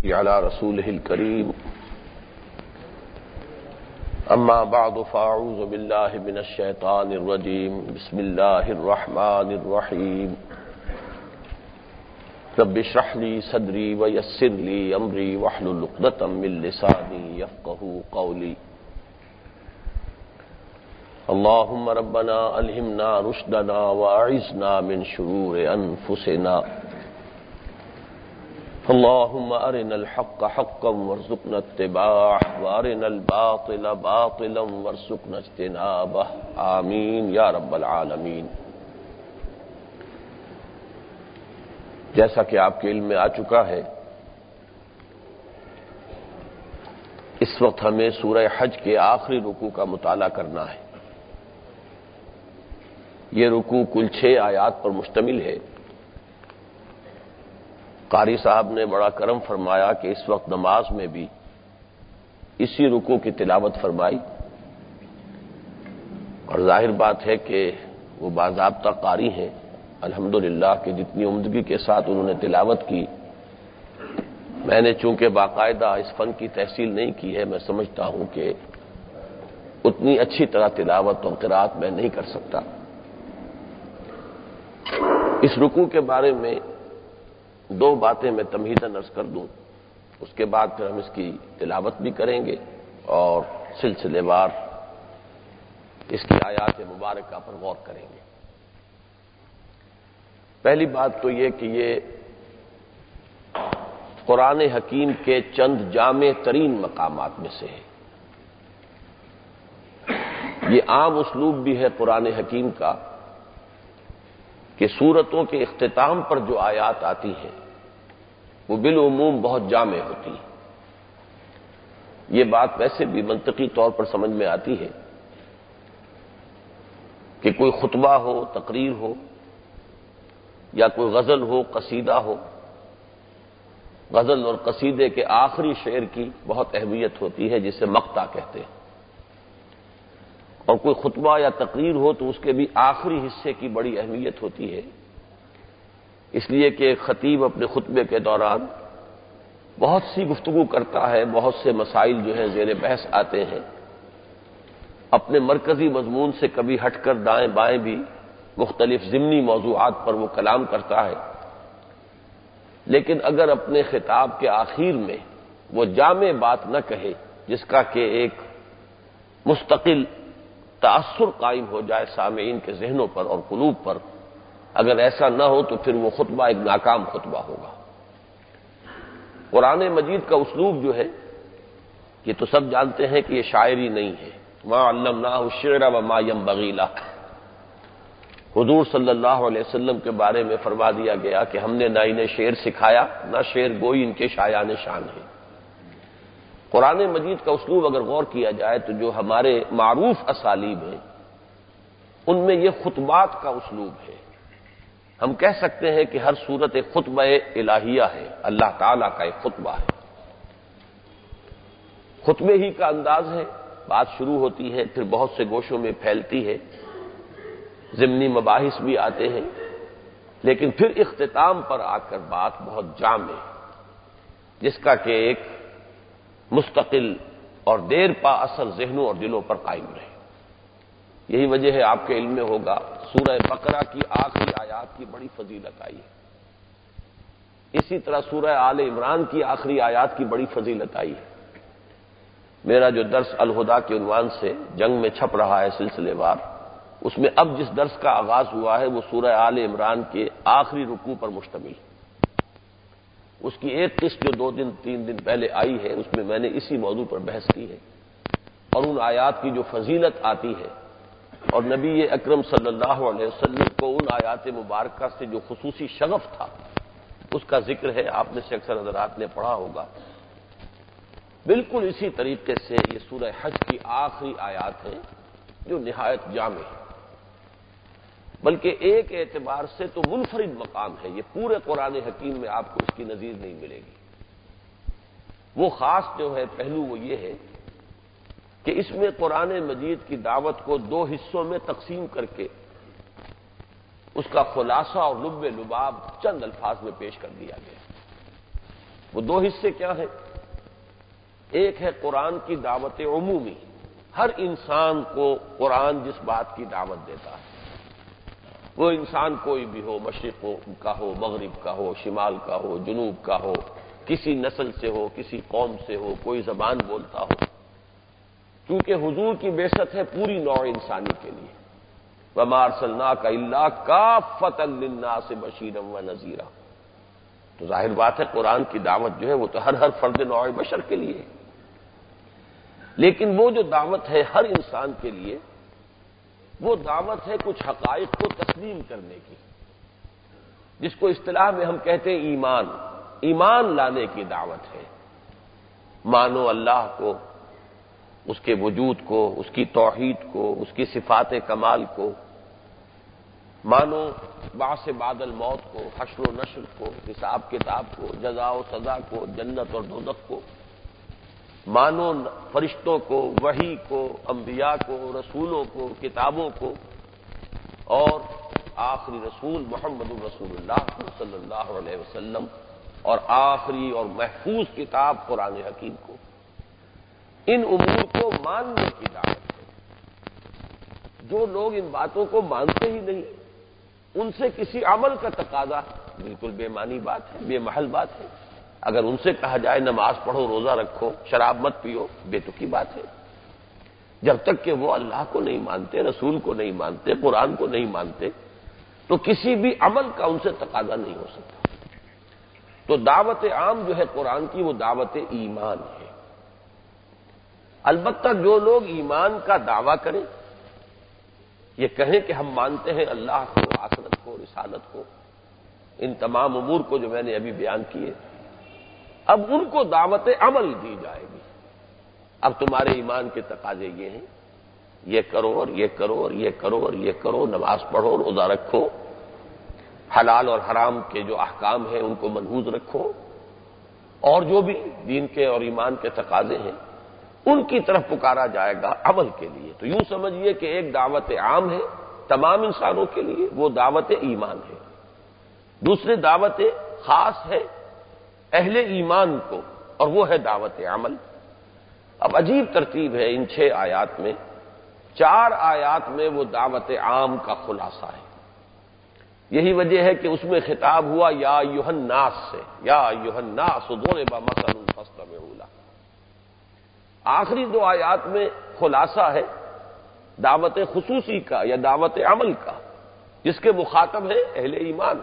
على رسوله الكريم اما بعد فاعوذ بالله من الشيطان الرجيم بسم الله الرحمن الرحيم رب اشرح لي صدري ويسر لي امري واحلل عقدة من لساني يفقهوا قولي اللهم ربنا الهمنا رشدنا واعذنا من شرور انفسنا اللهم ارنا الحق حقا وارزقنا اتباعه وارنا الباطل باطلا وارزقنا اجتنابه آمین یا رب العالمین۔ جیسا کہ آپ کے علم میں آ چکا ہے، اس وقت ہمیں سورہ حج کے آخری رکوع کا مطالعہ کرنا ہے۔ یہ رکوع کل 6 آیات پر مشتمل ہے۔ قاری صاحب نے بڑا کرم فرمایا کہ اس وقت نماز میں بھی اسی رکوع کی تلاوت فرمائی، اور ظاہر بات ہے کہ وہ باضابطہ قاری ہیں الحمدللہ کہ جتنی عمدگی کے ساتھ انہوں نے تلاوت کی، میں نے چونکہ باقاعدہ اس فن کی تحصیل نہیں کی ہے، میں سمجھتا ہوں کہ اتنی اچھی طرح تلاوت اور قرات میں نہیں کر سکتا۔ اس رکوع کے بارے میں 2 باتیں میں تمہیداً عرض کر دوں، اس کے بعد پھر ہم اس کی تلاوت بھی کریں گے اور سلسلے وار اس کی آیات مبارکہ پر غور کریں گے۔ پہلی بات تو یہ کہ یہ قرآن حکیم کے چند جامع ترین مقامات میں سے ہے۔ یہ عام اسلوب بھی ہے قرآن حکیم کا کہ سورتوں کے اختتام پر جو آیات آتی ہیں وہ بالعموم بہت جامع ہوتی ہے۔ یہ بات ویسے بھی منطقی طور پر سمجھ میں آتی ہے کہ کوئی خطبہ ہو، تقریر ہو، یا کوئی غزل ہو، قصیدہ ہو، غزل اور قصیدے کے آخری شعر کی بہت اہمیت ہوتی ہے جسے مقطع کہتے ہیں، اور کوئی خطبہ یا تقریر ہو تو اس کے بھی آخری حصے کی بڑی اہمیت ہوتی ہے، اس لیے کہ خطیب اپنے خطبے کے دوران بہت سی گفتگو کرتا ہے، بہت سے مسائل جو ہیں زیر بحث آتے ہیں، اپنے مرکزی مضمون سے کبھی ہٹ کر دائیں بائیں بھی مختلف ضمنی موضوعات پر وہ کلام کرتا ہے، لیکن اگر اپنے خطاب کے آخر میں وہ جامع بات نہ کہے جس کا کہ ایک مستقل تاثر قائم ہو جائے سامعین کے ذہنوں پر اور قلوب پر، اگر ایسا نہ ہو تو پھر وہ خطبہ ایک ناکام خطبہ ہوگا۔ قرآن مجید کا اسلوب جو ہے یہ تو سب جانتے ہیں کہ یہ شاعری نہیں ہے، ما علمناہ الشعر وما ينبغی لہ۔ حضور صلی اللہ علیہ وسلم کے بارے میں فرما دیا گیا کہ ہم نے نہ انہیں شعر سکھایا، نہ شعر گوئی ان کے شایان شان ہے۔ قرآن مجید کا اسلوب اگر غور کیا جائے تو جو ہمارے معروف اسالیب ہیں ان میں یہ خطبات کا اسلوب ہے۔ ہم کہہ سکتے ہیں کہ ہر صورت ایک خطبہ الہیہ ہے، اللہ تعالیٰ کا ایک خطبہ ہے، خطبے ہی کا انداز ہے، بات شروع ہوتی ہے پھر بہت سے گوشوں میں پھیلتی ہے، ضمنی مباحث بھی آتے ہیں، لیکن پھر اختتام پر آ کر بات بہت جامع ہے جس کا کہ ایک مستقل اور دیر پا اثر ذہنوں اور دلوں پر قائم رہے۔ یہی وجہ ہے آپ کے علم میں ہوگا سورہ بقرہ کی آخری آیات کی بڑی فضیلت آئی ہے، اسی طرح سورہ آل عمران کی آخری آیات کی بڑی فضیلت آئی ہے۔ میرا جو درس الہدیٰ کے عنوان سے جنگ میں چھپ رہا ہے سلسلے وار، اس میں اب جس درس کا آغاز ہوا ہے وہ سورہ آل عمران کے آخری رکوع پر مشتمل ہے۔ اس کی ایک قسط جو 2-3 دن پہلے آئی ہے اس میں نے اسی موضوع پر بحث کی ہے، اور ان آیات کی جو فضیلت آتی ہے اور نبی اکرم صلی اللہ علیہ وسلم کو ان آیات مبارکہ سے جو خصوصی شغف تھا اس کا ذکر ہے، آپ میں سے اکثر حضرات نے پڑھا ہوگا۔ بالکل اسی طریقے سے یہ سورہ حج کی آخری آیات ہیں جو نہایت جامع ہے، بلکہ ایک اعتبار سے تو منفرد مقام ہے، یہ پورے قرآن حکیم میں آپ کو اس کی نظیر نہیں ملے گی۔ وہ خاص جو ہے پہلو وہ یہ ہے کہ اس میں قرآن مجید کی دعوت کو 2 حصوں میں تقسیم کر کے اس کا خلاصہ اور لب لباب چند الفاظ میں پیش کر دیا گیا۔ وہ دو حصے کیا ہیں؟ ایک ہے قرآن کی دعوت عمومی، ہر انسان کو قرآن جس بات کی دعوت دیتا ہے، وہ انسان کوئی بھی ہو، مشرق کا ہو، مغرب کا ہو، شمال کا ہو، جنوب کا ہو، کسی نسل سے ہو، کسی قوم سے ہو، کوئی زبان بولتا ہو، کیونکہ حضور کی بعثت ہے پوری نوع انسانی کے لیے، وَمَا أَرْسَلْنَاكَ إِلَّا كَافَّةً لِلنَّاسِ بَشِيرًا وَنَذِيرًا۔ تو ظاہر بات ہے قرآن کی دعوت جو ہے وہ تو ہر فرد نوع بشر کے لیے ہے، لیکن وہ جو دعوت ہے ہر انسان کے لیے، وہ دعوت ہے کچھ حقائق کو تسلیم کرنے کی، جس کو اصطلاح میں ہم کہتے ہیں ایمان لانے کی دعوت ہے۔ مانو اللہ کو، اس کے وجود کو، اس کی توحید کو، اس کی صفات کمال کو، مانو بعث بعد الموت کو، حشر و نشر کو، حساب کتاب کو، جزا و سزا کو، جنت اور دوزخ کو، مانو فرشتوں کو، وحی کو، انبیاء کو، رسولوں کو، کتابوں کو، اور آخری رسول محمد رسول اللہ صلی اللہ علیہ وسلم، اور آخری اور محفوظ کتاب قرآن حکیم کو۔ ان امور کو ماننے کی دعوت ہے۔ جو لوگ ان باتوں کو مانتے ہی نہیں، ان سے کسی عمل کا تقاضا بالکل بے معنی بات ہے، بے محل بات ہے۔ اگر ان سے کہا جائے نماز پڑھو، روزہ رکھو، شراب مت پیو، بے تکی بات ہے۔ جب تک کہ وہ اللہ کو نہیں مانتے، رسول کو نہیں مانتے، قرآن کو نہیں مانتے، تو کسی بھی عمل کا ان سے تقاضا نہیں ہو سکتا۔ تو دعوت عام جو ہے قرآن کی، وہ دعوت ایمان ہے۔ البتہ جو لوگ ایمان کا دعویٰ کریں، یہ کہیں کہ ہم مانتے ہیں اللہ کو، آخرت کو، رسالت کو، ان تمام امور کو جو میں نے ابھی بیان کیے، اب ان کو دعوت عمل دی جائے گی۔ اب تمہارے ایمان کے تقاضے یہ ہیں، یہ کرو اور یہ کرو اور یہ کرو اور یہ کرو، نماز پڑھو، روزہ رکھو، حلال اور حرام کے جو احکام ہیں ان کو منحوظ رکھو، اور جو بھی دین کے اور ایمان کے تقاضے ہیں ان کی طرف پکارا جائے گا عمل کے لیے۔ تو یوں سمجھیے کہ ایک دعوت عام ہے تمام انسانوں کے لیے، وہ دعوت ایمان ہے۔ دوسری دعوت خاص ہے اہل ایمان کو، اور وہ ہے دعوت عمل۔ اب عجیب ترتیب ہے ان 6 آیات میں، 4 آیات میں وہ دعوت عام کا خلاصہ ہے۔ یہی وجہ ہے کہ اس میں خطاب ہوا یا ایھا الناس سے، یا ایھا الناس ضرب مثل فاستمعوا له۔ آخری 2 آیات میں خلاصہ ہے دعوت خصوصی کا یا دعوت عمل کا، جس کے مخاطب ہے اہل ایمان۔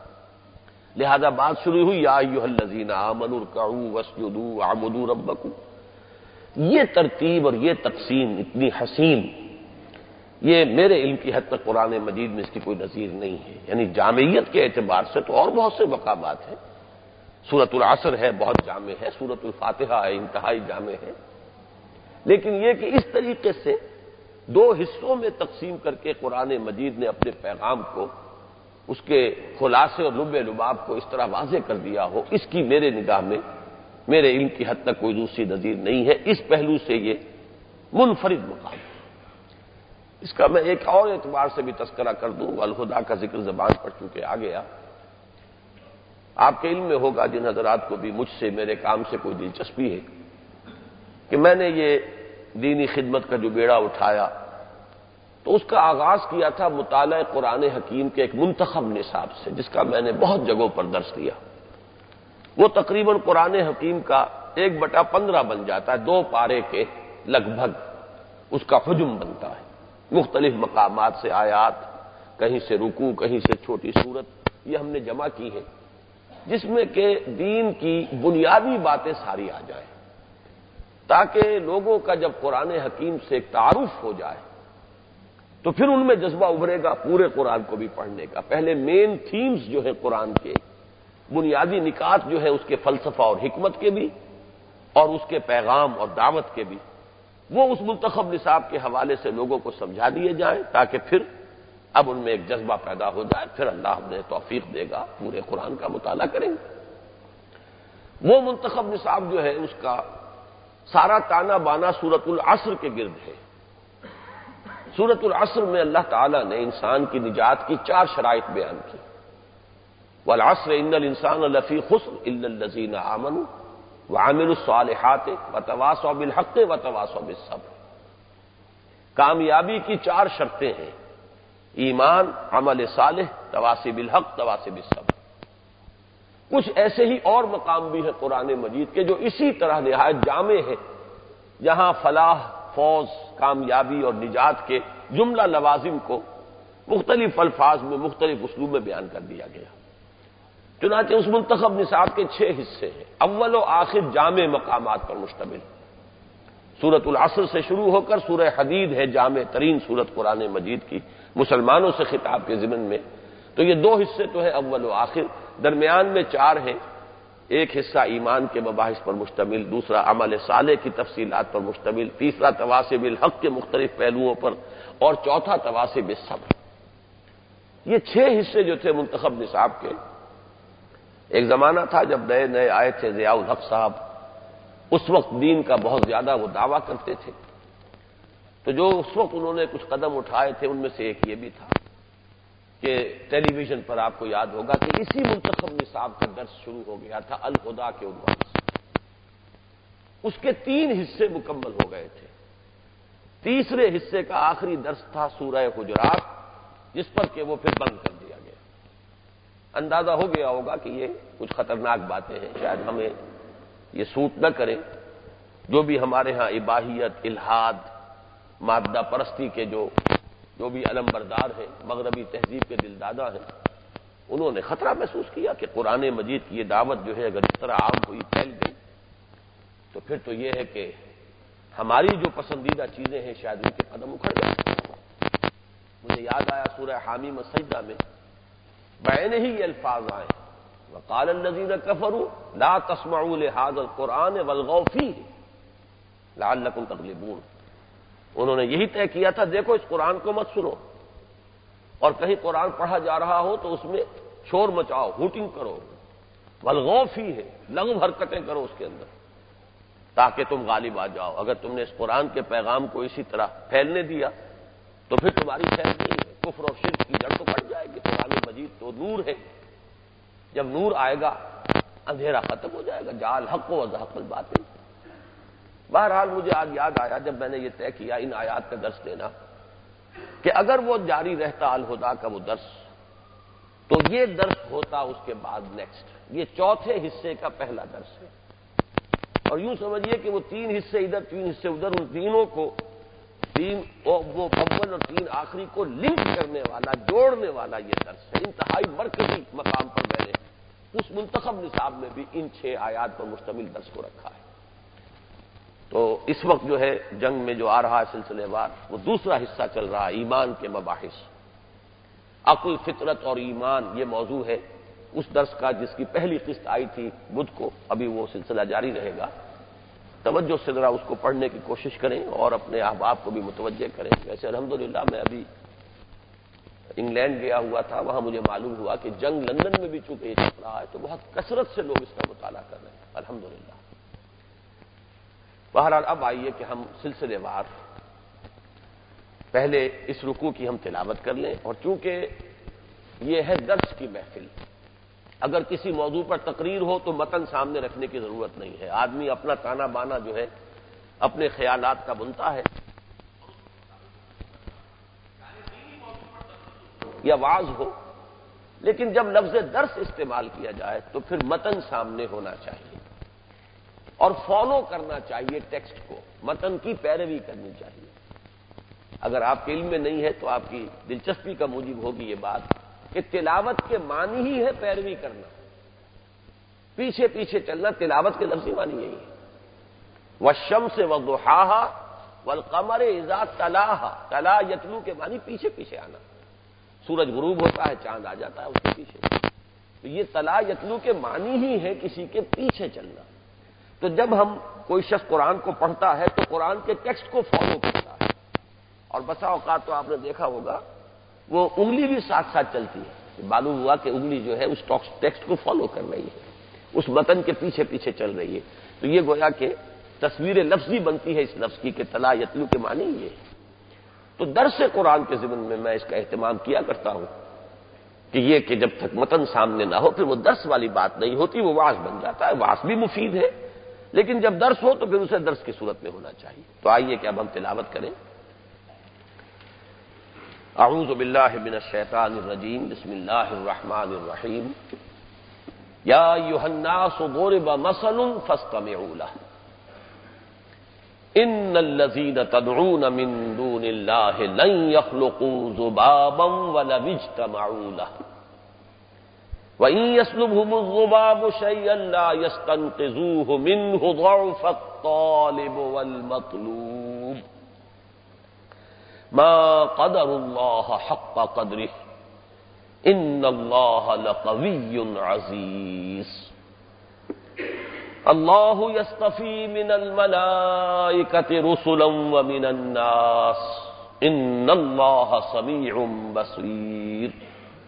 لہذا بات شروع ہوئی یا ایھا الذین آمنوا ارکعوا واسجدوا واعبدوا ربکم۔ یہ ترتیب اور یہ تقسیم اتنی حسین، یہ میرے علم کی حد تک قرآن مجید میں اس کی کوئی نظیر نہیں ہے۔ یعنی جامعیت کے اعتبار سے تو اور بہت سے مقامات ہیں، سورۃ العصر ہے بہت جامع ہے، سورۃ الفاتحہ ہے انتہائی جامع ہے، لیکن یہ کہ اس طریقے سے 2 حصوں میں تقسیم کر کے قرآن مجید نے اپنے پیغام کو، اس کے خلاصے اور لب لباب کو اس طرح واضح کر دیا ہو، اس کی میرے نگاہ میں، میرے علم کی حد تک کوئی دوسری نظیر نہیں ہے۔ اس پہلو سے یہ منفرد مقام ہے۔ اس کا میں ایک اور اعتبار سے بھی تذکرہ کر دوں، الہدیٰ کا ذکر زبان پر چونکہ آ گیا، آپ کے علم میں ہوگا جن حضرات کو بھی مجھ سے میرے کام سے کوئی دلچسپی ہے کہ میں نے یہ دینی خدمت کا جو بیڑا اٹھایا تو اس کا آغاز کیا تھا مطالعہ قرآن حکیم کے ایک منتخب نصاب سے، جس کا میں نے بہت جگہوں پر درس دیا۔ وہ تقریباً قرآن حکیم کا 1/15 بن جاتا ہے، 2 پارے کے لگ بھگ اس کا حجم بنتا ہے، مختلف مقامات سے آیات، کہیں سے رکوع، کہیں سے چھوٹی سورت، یہ ہم نے جمع کی ہے، جس میں کہ دین کی بنیادی باتیں ساری آ جائیں، تاکہ لوگوں کا جب قرآن حکیم سے ایک تعارف ہو جائے تو پھر ان میں جذبہ ابھرے گا پورے قرآن کو بھی پڑھنے کا۔ پہلے مین تھیمز جو ہے قرآن کے، بنیادی نکات جو ہے اس کے فلسفہ اور حکمت کے بھی، اور اس کے پیغام اور دعوت کے بھی، وہ اس منتخب نصاب کے حوالے سے لوگوں کو سمجھا دیے جائیں، تاکہ پھر اب ان میں ایک جذبہ پیدا ہو جائے، پھر اللہ ہمیں توفیق دے گا پورے قرآن کا مطالعہ کریں گے۔ وہ منتخب نصاب جو ہے اس کا سارا تانا بانا سورۃ العصر کے گرد ہے۔ سورۃ العصر میں اللہ تعالیٰ نے انسان کی نجات کی 4 شرائط بیان کی۔ والعصر ان الانسان لفی خسر الا الذین آمنوا وعملوا الصالحات وتواصوا بالحق وتواصوا بالصبر. کامیابی کی 4 شرطیں ہیں: ایمان، عمل صالح، تواصی بالحق، تواصی بالصبر. کچھ ایسے ہی اور مقام بھی ہیں قرآن مجید کے جو اسی طرح نہایت جامع ہیں، جہاں فلاح، فوز، کامیابی اور نجات کے جملہ لوازم کو مختلف الفاظ میں مختلف اسلوب میں بیان کر دیا گیا. چنانچہ اس منتخب نصاب کے 6 حصے ہیں، اول و آخر جامع مقامات پر مشتمل. سورۃ العصر سے شروع ہو کر سورہ حدید ہے جامع ترین سورت قرآن مجید کی مسلمانوں سے خطاب کے ضمن میں. تو یہ 2 حصے تو ہیں اول و آخر، درمیان میں 4 ہیں. ایک حصہ ایمان کے مباحث پر مشتمل، دوسرا عمل صالح کی تفصیلات پر مشتمل، تیسرا تواصی بالحق کے مختلف پہلوؤں پر، اور چوتھا تواصی بالصبر. یہ 6 حصے جو تھے منتخب نصاب کے. ایک زمانہ تھا جب نئے نئے آئے تھے ضیاء الحق صاحب، اس وقت دین کا بہت زیادہ وہ دعویٰ کرتے تھے. تو جو اس وقت انہوں نے کچھ قدم اٹھائے تھے ان میں سے ایک یہ بھی تھا کہ ٹیلی ویژن پر آپ کو یاد ہوگا کہ اسی منتخب نصاب کا درس شروع ہو گیا تھا الہدیٰ کے عنوان سے. اس کے 3 حصے مکمل ہو گئے تھے. تیسرے حصے کا آخری درس تھا سورہ حجرات، جس پر کہ وہ پھر بند کر دیا گیا. اندازہ ہو گیا ہوگا کہ یہ کچھ خطرناک باتیں ہیں، شاید ہمیں یہ سوٹ نہ کریں. جو بھی ہمارے ہاں اباحیت، الحاد، مادہ پرستی کے جو بھی علم بردار ہیں، مغربی تہذیب کے دلدادہ ہیں، انہوں نے خطرہ محسوس کیا کہ قرآن مجید کی یہ دعوت جو ہے اگر اس طرح عام ہوئی، پھیل گئی، تو پھر تو یہ ہے کہ ہماری جو پسندیدہ چیزیں ہیں شاید ان کے قدم اکھڑ جائیں. مجھے یاد آیا سورہ حامیم السجدہ میں بعین ہی یہ الفاظ آئے: وقال الذین کفروا لا تسمعوا لهذا القرآن والغوا فیہ لعلکم تغلبون. انہوں نے یہی طے کیا تھا دیکھو اس قرآن کو مت سنو، اور کہیں قرآن پڑھا جا رہا ہو تو اس میں شور مچاؤ، ہوٹنگ کرو، والغوا فیہ، لغو حرکتیں کرو اس کے اندر، تاکہ تم غالب آ جاؤ. اگر تم نے اس قرآن کے پیغام کو اسی طرح پھیلنے دیا تو پھر تمہاری خیر نہیں ہے. کفر اور شرک کی جڑ تو پڑ جائے گی. قرآن مجید تو نور ہے، جب نور آئے گا اندھیرا ختم ہو جائے گا. جاء الحق وزهق الباطل. بہرحال مجھے آج یاد آیا جب میں نے یہ طے کیا ان آیات کا درس دینا کہ اگر وہ جاری رہتا الہدیٰ کا وہ درس، تو یہ درس ہوتا اس کے بعد نیکسٹ، یہ 4تھے حصے کا پہلا درس ہے. اور یوں سمجھیے کہ وہ 3 حصے ادھر 3 حصے ادھر، ان تینوں کو، 3 وہ اول اور 3 آخری کو لنک کرنے والا، جوڑنے والا یہ درس ہے. انتہائی مرکزی مقام پر میں نے اس منتخب نصاب میں بھی ان 6 آیات پر مشتمل درس کو رکھا ہے. تو اس وقت جو ہے جنگ میں جو آ رہا ہے سلسلے وار، وہ دوسرا حصہ چل رہا ہے ایمان کے مباحث. عقل، فطرت اور ایمان یہ موضوع ہے اس درس کا، جس کی پہلی قسط آئی تھی بدھ کو. ابھی وہ سلسلہ جاری رہے گا. توجہ سے ذرا اس کو پڑھنے کی کوشش کریں اور اپنے احباب کو بھی متوجہ کریں. ویسے الحمدللہ میں ابھی انگلینڈ گیا ہوا تھا، وہاں مجھے معلوم ہوا کہ جنگ لندن میں بھی چونکہ یہ چل رہا ہے تو بہت کثرت سے لوگ اس کا مطالعہ کر رہے ہیں الحمدللہ. بہرحال اب آئیے کہ ہم سلسلے وار پہلے اس رکوع کی ہم تلاوت کر لیں. اور چونکہ یہ ہے درس کی محفل، اگر کسی موضوع پر تقریر ہو تو متن سامنے رکھنے کی ضرورت نہیں ہے. آدمی اپنا تانا بانا جو ہے اپنے خیالات کا بنتا ہے. یا واعظ ہو، لیکن جب لفظ درس استعمال کیا جائے تو پھر متن سامنے ہونا چاہیے اور فالو کرنا چاہیے ٹیکسٹ کو، متن کی پیروی کرنی چاہیے. اگر آپ کے علم میں نہیں ہے تو آپ کی دلچسپی کا موجب ہوگی یہ بات کہ تلاوت کے معنی ہی ہے پیروی کرنا، پیچھے پیچھے چلنا. تلاوت کے لفظی معنی یہی ہے. والشمس وضحاها والقمر اذا تلاها، تلا یتلو کے معنی پیچھے پیچھے آنا. سورج غروب ہوتا ہے، چاند آ جاتا ہے اس کے پیچھے. تو یہ تلا یتلو کے معنی ہی ہے کسی کے پیچھے چلنا. تو جب ہم کوئی شخص قرآن کو پڑھتا ہے تو قرآن کے ٹیکسٹ کو فالو کرتا ہے. اور بسا اوقات تو آپ نے دیکھا ہوگا وہ انگلی بھی ساتھ ساتھ چلتی ہے. معلوم ہوا کہ انگلی جو ہے اس ٹیکسٹ کو فالو کر رہی ہے، اس متن کے پیچھے پیچھے چل رہی ہے. تو یہ گویا کہ تصویر لفظی بنتی ہے اس لفظ کی کہ تلا یتلو کے معنی یہ ہے. تو درس قرآن کے ضمن میں اس کا اہتمام کیا کرتا ہوں کہ یہ کہ جب تک متن سامنے نہ ہو پھر وہ درس والی بات نہیں ہوتی، وہ وعظ بن جاتا ہے۔ وعظ بھی مفید ہے، لیکن جب درس ہو تو پھر اسے درس کی صورت میں ہونا چاہیے۔ تو آئیے کہ اب ہم تلاوت کریں۔ اعوذ باللہ من الشیطان الرجیم، بسم اللہ الرحمن الرحیم۔ یا ایھا الناس ضرب مثل فاستمعوا له ان الذین تدعون من دون اللہ لن يخلقوا ذبابا ولو اجتمعوا له وَإِن يَسْلُبْهُمُ الذُّبَابُ شَيْئًا لَّا يَسْتَنقِذُوهُ مِنْهُ ضَعْفَ الطَّالِبِ وَالْمَطْلُوبِ مَا قَدَرُوا اللَّهَ حَقَّ قَدْرِهِ إِنَّ اللَّهَ لَقَوِيٌّ عَزِيزٌ اللَّهُ يَصْطَفِي مِنَ الْمَلَائِكَةِ رُسُلًا وَمِنَ النَّاسِ إِنَّ اللَّهَ سَمِيعٌ بَصِيرٌ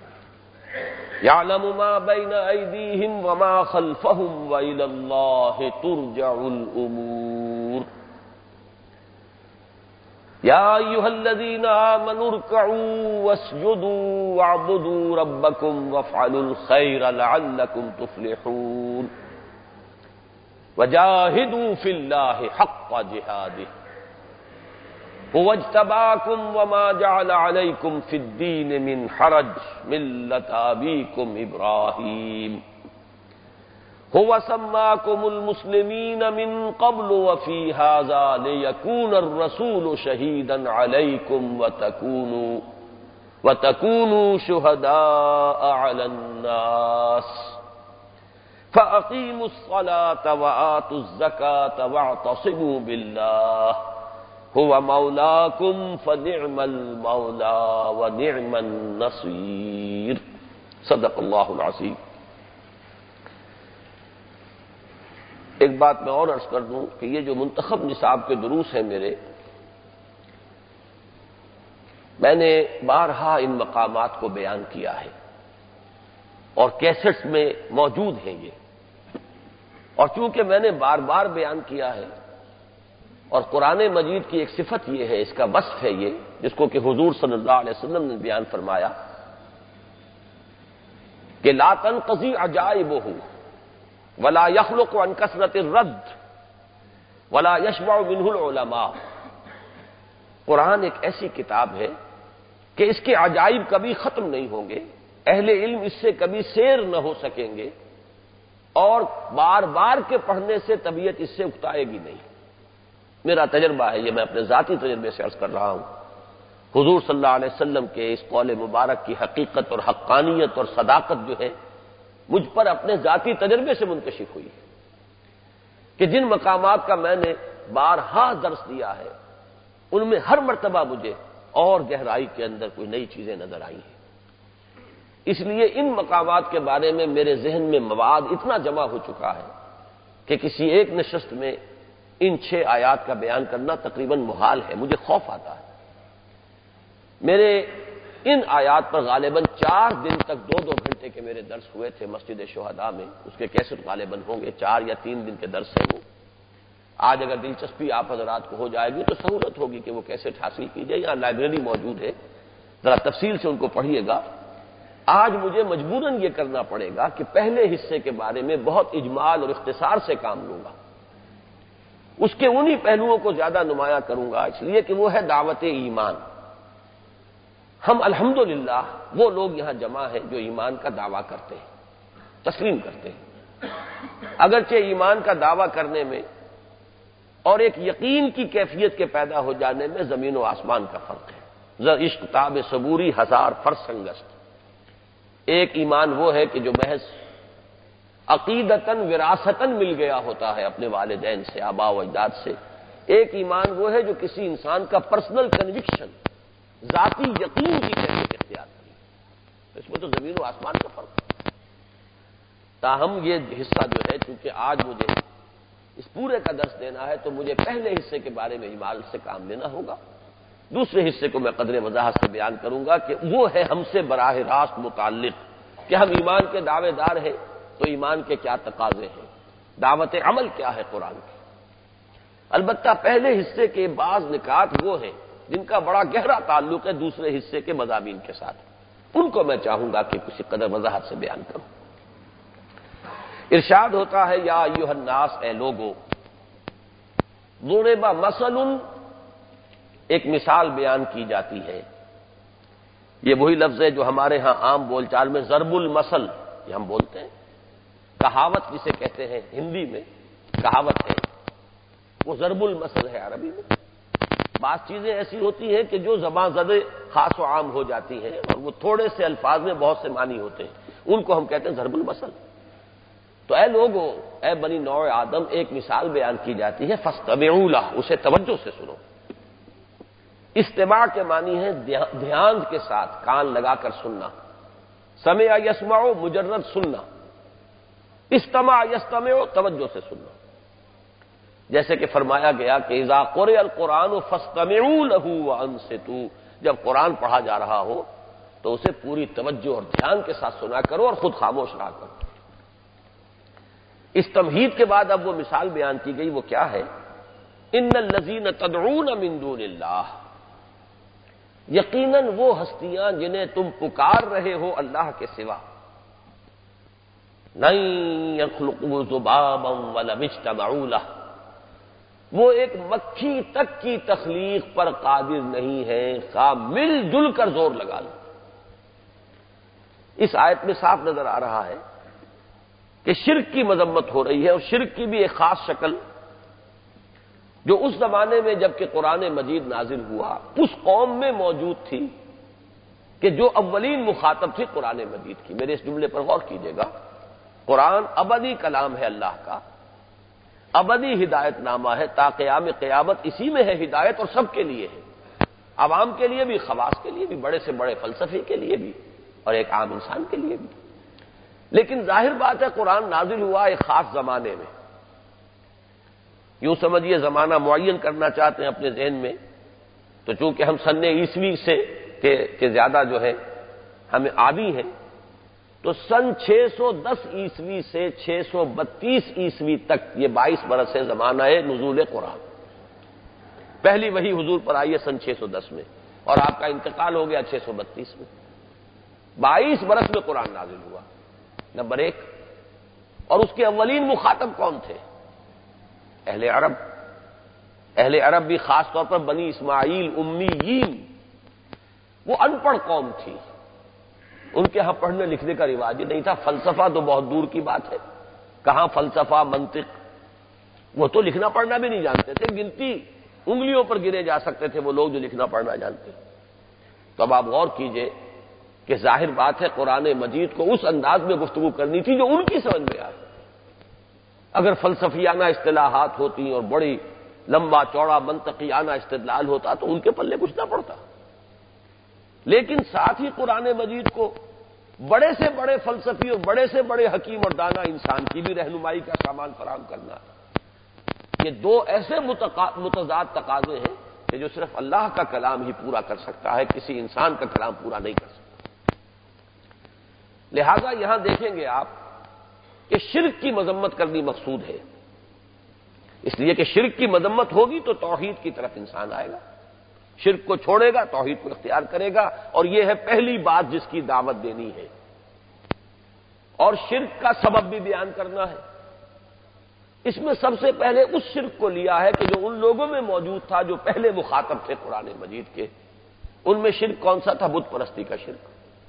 يعلم ما بين أيديهم وما خلفهم وإلى الله ترجع الأمور يا أيها الذين آمنوا اركعوا واسجدوا واعبدوا ربكم وافعلوا الخير لعلكم تفلحون وجاهدوا في الله حق جهاده هو اجتباكم وما جعل عليكم في الدين من حرج ملة أبيكم إبراهيم هو سماكم المسلمين من قبل وفي هذا ليكون الرسول شهيدا عليكم وتكونوا شهداء على الناس فأقيموا الصلاة وآتوا الزكاة واعتصموا بالله هو مولاكم فنعم المولى ونعم النصير صدق اللہ العظیم۔ ایک بات میں اور عرض کر دوں کہ یہ جو منتخب نصاب کے دروس ہیں میرے، میں نے بارہا ان مقامات کو بیان کیا ہے اور کیسٹس میں موجود ہیں یہ، اور چونکہ میں نے بار بار بیان کیا ہے اور قرآن مجید کی ایک صفت یہ ہے، اس کا وصف ہے یہ، جس کو کہ حضور صلی اللہ علیہ وسلم نے بیان فرمایا کہ لا تنقضی عجائبہ ولا یخلق عن کثرت الرد ولا یشبع منہ العلماء۔ قرآن ایک ایسی کتاب ہے کہ اس کے عجائب کبھی ختم نہیں ہوں گے، اہل علم اس سے کبھی سیر نہ ہو سکیں گے، اور بار بار کے پڑھنے سے طبیعت اس سے اکتائے گی نہیں۔ میرا تجربہ ہے یہ، میں اپنے ذاتی تجربے سے عرض کر رہا ہوں۔ حضور صلی اللہ علیہ وسلم کے اس قول مبارک کی حقیقت اور حقانیت اور صداقت جو ہے مجھ پر اپنے ذاتی تجربے سے منکشف ہوئی کہ جن مقامات کا میں نے بارہا درس دیا ہے ان میں ہر مرتبہ مجھے اور گہرائی کے اندر کوئی نئی چیزیں نظر آئی ہیں۔ اس لیے ان مقامات کے بارے میں میرے ذہن میں مواد اتنا جمع ہو چکا ہے کہ کسی ایک نشست میں ان 6 آیات کا بیان کرنا تقریباً محال ہے، مجھے خوف آتا ہے۔ میرے ان آیات پر غالباً 4 دن تک 2-2 گھنٹے کے میرے درس ہوئے تھے مسجد شہداء میں، اس کے کیسٹ غالباً ہوں گے، 4 یا 3 دن کے درس ہیں وہ۔ آج اگر دلچسپی آپ حضرات کو ہو جائے گی تو سہولت ہوگی کہ وہ کیسٹ حاصل کیجئے، یہاں لائبریری موجود ہے، ذرا تفصیل سے ان کو پڑھیے گا۔ آج مجھے مجبوراً یہ کرنا پڑے گا کہ پہلے حصے کے بارے میں بہت اجمال اور اختصار سے کام لوں گا، اس کے انہی پہلوؤں کو زیادہ نمایاں کروں گا، اس لیے کہ وہ ہے دعوت ایمان۔ ہم الحمدللہ وہ لوگ یہاں جمع ہیں جو ایمان کا دعویٰ کرتے ہیں، تسلیم کرتے ہیں، اگرچہ ایمان کا دعویٰ کرنے میں اور ایک یقین کی کیفیت کے پیدا ہو جانے میں زمین و آسمان کا فرق ہے۔ عشق تاب صبوری 1000 فرسنگست۔ ایک ایمان وہ ہے کہ جو محض عقیدتاً وراثتاً مل گیا ہوتا ہے اپنے والدین سے، آباء و اجداد سے۔ ایک ایمان وہ ہے جو کسی انسان کا پرسنل کنوکشن، ذاتی یقین کی کیفیت اختیار کی، اس میں تو زمین و آسمان کا فرق ہے۔ تاہم یہ حصہ جو ہے، چونکہ آج مجھے اس پورے کا درس دینا ہے تو مجھے پہلے حصے کے بارے میں اجمال سے کام لینا ہوگا، دوسرے حصے کو میں قدر وضاحت سے بیان کروں گا کہ وہ ہے ہم سے براہ راست متعلق کہ ہم ایمان کے دعوے دار ہیں تو ایمان کے کیا تقاضے ہیں، دعوت عمل کیا ہے قرآن کی۔ البتہ پہلے حصے کے بعض نکات وہ ہیں جن کا بڑا گہرا تعلق ہے دوسرے حصے کے مضامین کے ساتھ، ان کو میں چاہوں گا کہ کسی قدر وضاحت سے بیان کروں۔ ارشاد ہوتا ہے یا ایھا الناس، اے لوگو، ضرب مثل، ایک مثال بیان کی جاتی ہے۔ یہ وہی لفظ ہے جو ہمارے ہاں عام بول چال میں ضرب المثل یہ ہم بولتے ہیں، کہاوت جسے کہتے ہیں ہندی میں کہاوت ہے، وہ ضرب المثل ہے عربی میں۔ بعض چیزیں ایسی ہوتی ہیں کہ جو زباں زدے خاص و عام ہو جاتی ہیں اور وہ تھوڑے سے الفاظ میں بہت سے معنی ہوتے ہیں، ان کو ہم کہتے ہیں ضرب المثل۔ تو اے لوگو، اے بنی نوع آدم، ایک مثال بیان کی جاتی ہے، فاستمعوا لہ، اسے توجہ سے سنو۔ استماع کے معنی ہے دھیان کے ساتھ کان لگا کر سننا۔ سمع یسمع مجرد سننا، استمع یستمع توجہ سے سننا۔ جیسے کہ فرمایا گیا کہ اذا قرئ القرآن فاستمعوا لہ وانصتوا، جب قرآن پڑھا جا رہا ہو تو اسے پوری توجہ اور دھیان کے ساتھ سنا کرو اور خود خاموش رہا کرو۔ اس تمہید کے بعد اب وہ مثال بیان کی گئی، وہ کیا ہے؟ ان الذین تدعون من دون اللہ، یقیناً وہ ہستیاں جنہیں تم پکار رہے ہو اللہ کے سوا، لن یخلقوا ذبابا ولو اجتمعوا لہ، وہ ایک مکھی تک کی تخلیق پر قادر نہیں ہے، خواہ مل جل کر زور لگا لو۔ اس آیت میں صاف نظر آ رہا ہے کہ شرک کی مذمت ہو رہی ہے، اور شرک کی بھی ایک خاص شکل جو اس زمانے میں جب کہ قرآن مجید نازل ہوا اس قوم میں موجود تھی، کہ جو اولین مخاطب تھی قرآن مجید کی۔ میرے اس جملے پر غور کیجئے گا، قرآن ابدی کلام ہے اللہ کا، ابدی ہدایت نامہ ہے، تا قیام قیامت اسی میں ہے ہدایت، اور سب کے لیے ہے، عوام کے لیے بھی، خواص کے لیے بھی، بڑے سے بڑے فلسفی کے لیے بھی، اور ایک عام انسان کے لیے بھی۔ لیکن ظاہر بات ہے قرآن نازل ہوا ایک خاص زمانے میں، یوں سمجھیے زمانہ معین کرنا چاہتے ہیں اپنے ذہن میں، تو چونکہ ہم سن عیسوی سے کہ زیادہ جو ہے ہمیں عادی ہیں، تو سن 610 عیسوی سے 632 عیسوی تک یہ 22 برس ہے زمانہ نزول قرآن۔ پہلی وحی حضور پر آئی ہے سن 610 میں، اور آپ کا انتقال ہو گیا 632 میں۔ 22 برس میں قرآن نازل ہوا، نمبر ایک۔ اور اس کے اولین مخاطب کون تھے؟ اہل عرب۔ اہل عرب بھی خاص طور پر بنی اسماعیل امیین، وہ ان پڑھ قوم تھی، ان کے ہاں پڑھنے لکھنے کا رواج ہی نہیں تھا، فلسفہ تو بہت دور کی بات ہے، کہاں فلسفہ منطق، وہ تو لکھنا پڑھنا بھی نہیں جانتے تھے، گنتی انگلیوں پر گنے جا سکتے تھے وہ لوگ جو لکھنا پڑھنا جانتے۔ تو اب آپ غور کیجئے کہ ظاہر بات ہے قرآن مجید کو اس انداز میں گفتگو کرنی تھی جو ان کی سمجھ میں آئے۔ اگر فلسفیانہ اصطلاحات ہوتی اور بڑی لمبا چوڑا منطقیانہ استدلال ہوتا تو ان کے پلے کچھ نہ پڑتا، لیکن ساتھ ہی قرآن مجید کو بڑے سے بڑے فلسفی اور بڑے سے بڑے حکیم اور دانا انسان کی بھی رہنمائی کا سامان فراہم کرنا، یہ دو ایسے متضاد تقاضے ہیں کہ جو صرف اللہ کا کلام ہی پورا کر سکتا ہے، کسی انسان کا کلام پورا نہیں کر سکتا۔ لہذا یہاں دیکھیں گے آپ کہ شرک کی مذمت کرنی مقصود ہے، اس لیے کہ شرک کی مذمت ہوگی تو توحید کی طرف انسان آئے گا، شرک کو چھوڑے گا توحید کو اختیار کرے گا، اور یہ ہے پہلی بات جس کی دعوت دینی ہے۔ اور شرک کا سبب بھی بیان کرنا ہے۔ اس میں سب سے پہلے اس شرک کو لیا ہے کہ جو ان لوگوں میں موجود تھا جو پہلے مخاطب تھے قرآن مجید کے، ان میں شرک کون سا تھا؟ بت پرستی کا شرک۔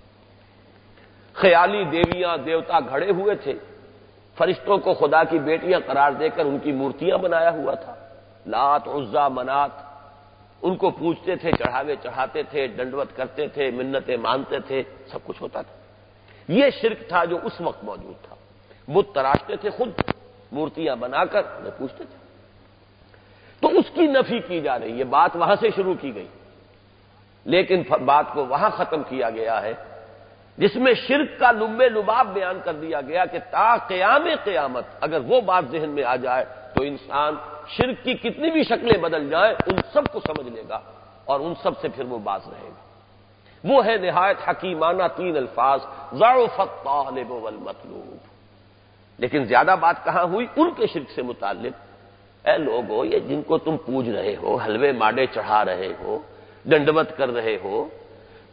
خیالی دیویاں دیوتا گھڑے ہوئے تھے، فرشتوں کو خدا کی بیٹیاں قرار دے کر ان کی مورتیاں بنایا ہوا تھا، لات عزا منات، ان کو پوجتے تھے، چڑھاوے چڑھاتے تھے، ڈنڈوت کرتے تھے، منتیں مانتے تھے، سب کچھ ہوتا تھا۔ یہ شرک تھا جو اس وقت موجود تھا، بت تراشتے تھے، خود مورتیاں بنا کر انہیں پوجتے تھے۔ تو اس کی نفی کی جا رہی ہے، بات وہاں سے شروع کی گئی، لیکن بات کو وہاں ختم کیا گیا ہے جس میں شرک کا لب لباب بیان کر دیا گیا کہ تا قیام قیامت اگر وہ بات ذہن میں آ جائے تو انسان شرک کی کتنی بھی شکلیں بدل جائیں ان سب کو سمجھ لے گا اور ان سب سے پھر وہ باز رہے گا۔ وہ ہے نہایت حکیمانہ 3 الفاظ، ضعف الطالب والمطلوب۔ لیکن زیادہ بات کہاں ہوئی؟ ان کے شرک سے متعلق۔ اے لوگو، یہ جن کو تم پوج رہے ہو، حلوے ماڈے چڑھا رہے ہو، ڈنڈوت کر رہے ہو،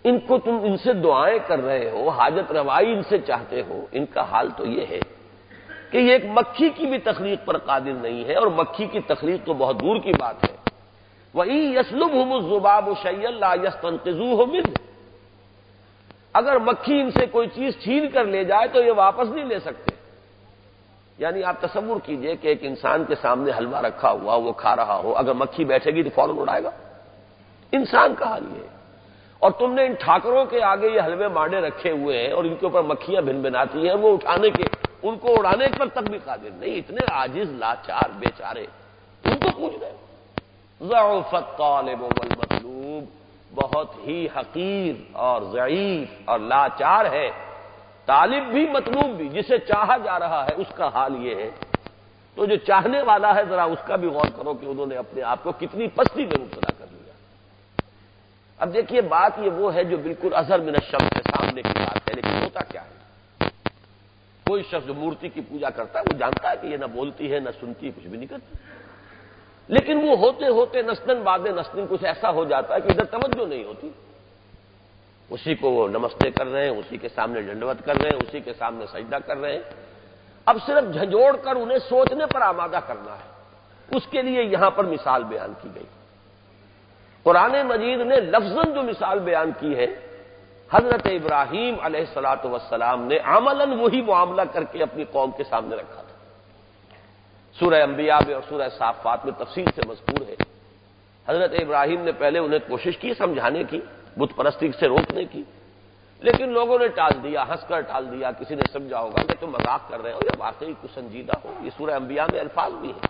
ان کو تم ان سے دعائیں کر رہے ہو، حاجت روائی ان سے چاہتے ہو، ان کا حال تو یہ ہے کہ یہ ایک مکھی کی بھی تخلیق پر قادر نہیں ہے، اور مکھی کی تخلیق تو بہت دور کی بات ہے۔ وَإِن يَسْلُبْهُمُ الذُّبَابُ شَيْئًا لَّا يَسْتَنقِذُوهُ مِنْهُ، اگر مکھی ان سے کوئی چیز چھین کر لے جائے تو یہ واپس نہیں لے سکتے۔ یعنی آپ تصور کیجئے کہ ایک انسان کے سامنے حلوہ رکھا ہوا، وہ کھا رہا ہو، اگر مکھی بیٹھے گی تو فوراً اڑائے گا۔ انسان کا حال یہ ہے، اور تم نے ان ٹھاکروں کے آگے یہ حلوے مانڈے رکھے ہوئے ہیں اور ان کے اوپر مکھیاں بھن بھناتی ہیں، وہ اٹھانے کے، ان کو اڑانے پر تک بھی قادر نہیں، اتنے عاجز لاچار بیچارے، ان کو پوچھ رہے ہیں۔ ضعف الطالب والمطلوب، بہت ہی حقیر اور ضعیف اور لاچار ہے طالب بھی مطلوب بھی، جسے چاہا جا رہا ہے اس کا حال یہ ہے۔ تو جو چاہنے والا ہے ذرا اس کا بھی غور کرو کہ انہوں نے اپنے آپ کو کتنی پستی میں مبتلا کر لیا۔ اب دیکھیے بات یہ وہ ہے جو بالکل اظہر من الشمس کے سامنے کی بات ہے، لیکن ہوتا کیا ہے؟ کوئی شخص جو مورتی کی پوجا کرتا ہے وہ جانتا ہے کہ یہ نہ بولتی ہے نہ سنتی ہے، کچھ بھی نہیں کرتی، لیکن وہ ہوتے ہوتے نسلن بعد نسلن کچھ ایسا ہو جاتا ہے کہ ادھر توجہ نہیں ہوتی، اسی کو وہ نمستے کر رہے ہیں، اسی کے سامنے ڈنڈوت کر رہے ہیں، اسی کے سامنے سجدہ کر رہے ہیں۔ اب صرف جھنجھوڑ کر انہیں سوچنے پر آمادہ کرنا ہے، اس کے لیے یہاں پر مثال بیان کی گئی۔ قرآن مجید نے لفظاً جو مثال بیان کی ہے، حضرت ابراہیم علیہ الصلوۃ والسلام نے عملاً وہی معاملہ کر کے اپنی قوم کے سامنے رکھا تھا۔ سورہ انبیاء میں اور سورہ صافات میں تفصیل سے مذکور ہے۔ حضرت ابراہیم نے پہلے انہیں کوشش کی سمجھانے کی، بت پرستی سے روکنے کی، لیکن لوگوں نے ٹال دیا، ہنس کر ٹال دیا۔ کسی نے سمجھا ہوگا کہ تم مذاق کر رہے ہو یا واقعی کچھ سنجیدہ ہو، یہ سورہ انبیاء میں الفاظ بھی ہیں،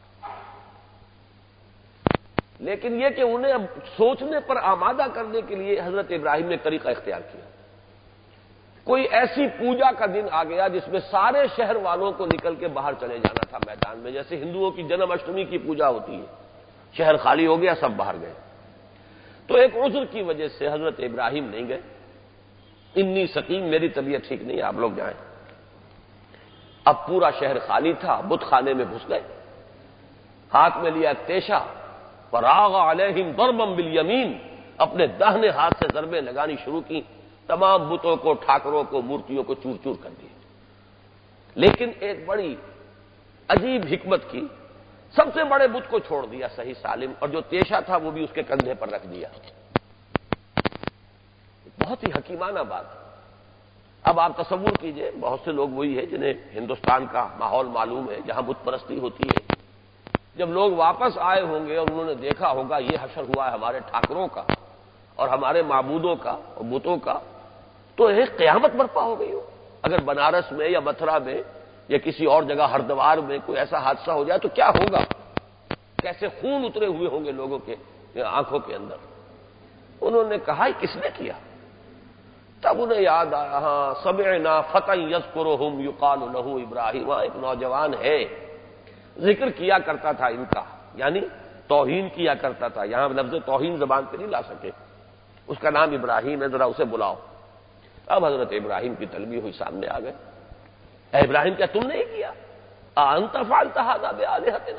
لیکن یہ کہ انہیں اب سوچنے پر آمادہ کرنے کے لیے حضرت ابراہیم نے طریقہ اختیار کیا۔ کوئی ایسی پوجا کا دن آ گیا جس میں سارے شہر والوں کو نکل کے باہر چلے جانا تھا میدان میں، جیسے ہندوؤں کی جنم اشٹمی کی پوجا ہوتی ہے، شہر خالی ہو گیا، سب باہر گئے۔ تو ایک عذر کی وجہ سے حضرت ابراہیم نہیں گئے، انی سقیم، میری طبیعت ٹھیک نہیں، آپ لوگ جائیں۔ اب پورا شہر خالی تھا، بت خانے میں گھس گئے، ہاتھ میں لیا تیشا، فراغ علیہم ضربا بالیمین، اپنے داہنے ہاتھ سے ضربیں لگانی شروع کی، تمام بتوں کو، ٹھاکروں کو، مورتیوں کو چور چور کر دیے۔ لیکن ایک بڑی عجیب حکمت کی، سب سے بڑے بت کو چھوڑ دیا صحیح سالم، اور جو تیشا تھا وہ بھی اس کے کندھے پر رکھ دیا۔ بہت ہی حکیمانہ بات۔ اب آپ تصور کیجئے، بہت سے لوگ وہی ہے جنہیں ہندوستان کا ماحول معلوم ہے، جہاں بت پرستی ہوتی ہے، جب لوگ واپس آئے ہوں گے اور انہوں نے دیکھا ہوگا یہ حشر ہوا ہے ہمارے ٹھاکروں کا اور ہمارے معبودوں کا اور بتوں کا، تو ایک قیامت برپا ہو گئی ہو۔ اگر بنارس میں یا متھرا میں یا کسی اور جگہ ہردوار میں کوئی ایسا حادثہ ہو جائے تو کیا ہوگا؟ کیسے خون اترے ہوئے ہوں گے لوگوں کے آنکھوں کے اندر۔ انہوں نے کہا کس نے کیا؟ تب انہیں یاد آیا، ہاں سمعنا فتى يذكرهم يقال له ابراہیم، ایک نوجوان ہے ذکر کیا کرتا تھا ان کا، یعنی توہین کیا کرتا تھا، یہاں لفظ توہین زبان پہ نہیں لا سکے، اس کا نام ابراہیم ہے، ذرا اسے بلاؤ۔ اب حضرت ابراہیم کی طلبی ہوئی سامنے آ گئے، اے ابراہیم کیا تم نے کیا؟ انت فعلت هذا بآلهتنا؟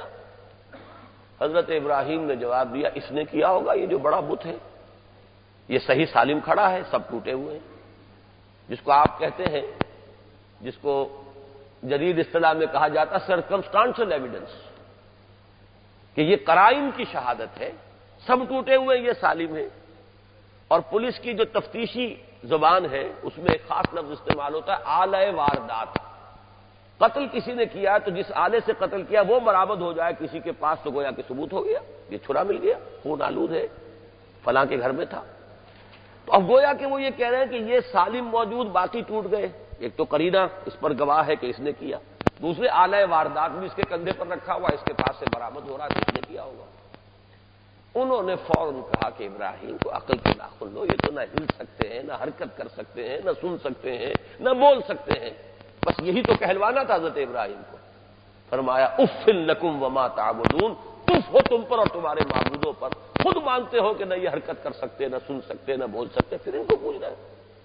حضرت ابراہیم نے جواب دیا، اس نے کیا ہوگا، یہ جو بڑا بت ہے، یہ صحیح سالم کھڑا ہے، سب ٹوٹے ہوئے ہیں، جس کو آپ کہتے ہیں، جس کو جدید اصطلاح میں کہا جاتا سرکمسٹانشل ایویڈنس، کہ یہ قرائن کی شہادت ہے، سب ٹوٹے ہوئے یہ سالم ہے۔ اور پولیس کی جو تفتیشی زبان ہے اس میں ایک خاص لفظ استعمال ہوتا ہے، آلہ واردات۔ قتل کسی نے کیا تو جس آلے سے قتل کیا وہ برآمد ہو جائے کسی کے پاس تو گویا کہ ثبوت ہو گیا، یہ چھرا مل گیا، خون آلود ہے، فلاں کے گھر میں تھا۔ تو اب گویا کہ وہ یہ کہہ رہے ہیں کہ یہ سالم موجود، باقی ٹوٹ گئے۔ ایک تو قرینہ اس پر گواہ ہے کہ اس نے کیا، دوسرے آلہ واردات بھی اس کے کندھے پر رکھا ہوا، اس کے پاس سے برآمد ہو رہا ہے، اس نے کیا ہوگا۔ انہوں نے فوراً کہا کہ ابراہیم کو عقل کے ناخن لو، یہ تو نہ ہل سکتے ہیں، نہ حرکت کر سکتے ہیں، نہ سن سکتے ہیں، نہ بول سکتے ہیں، بس یہی تو کہلوانا تھا حضرت ابراہیم کو۔ فرمایا اف لکم وما تعبدون، تف ہو تم پر اور تمہارے معبودوں پر، خود مانتے ہو کہ نہ یہ حرکت کر سکتے، نہ سن سکتے، نہ بول سکتے، پھر ان کو پوچھ رہے ہیں۔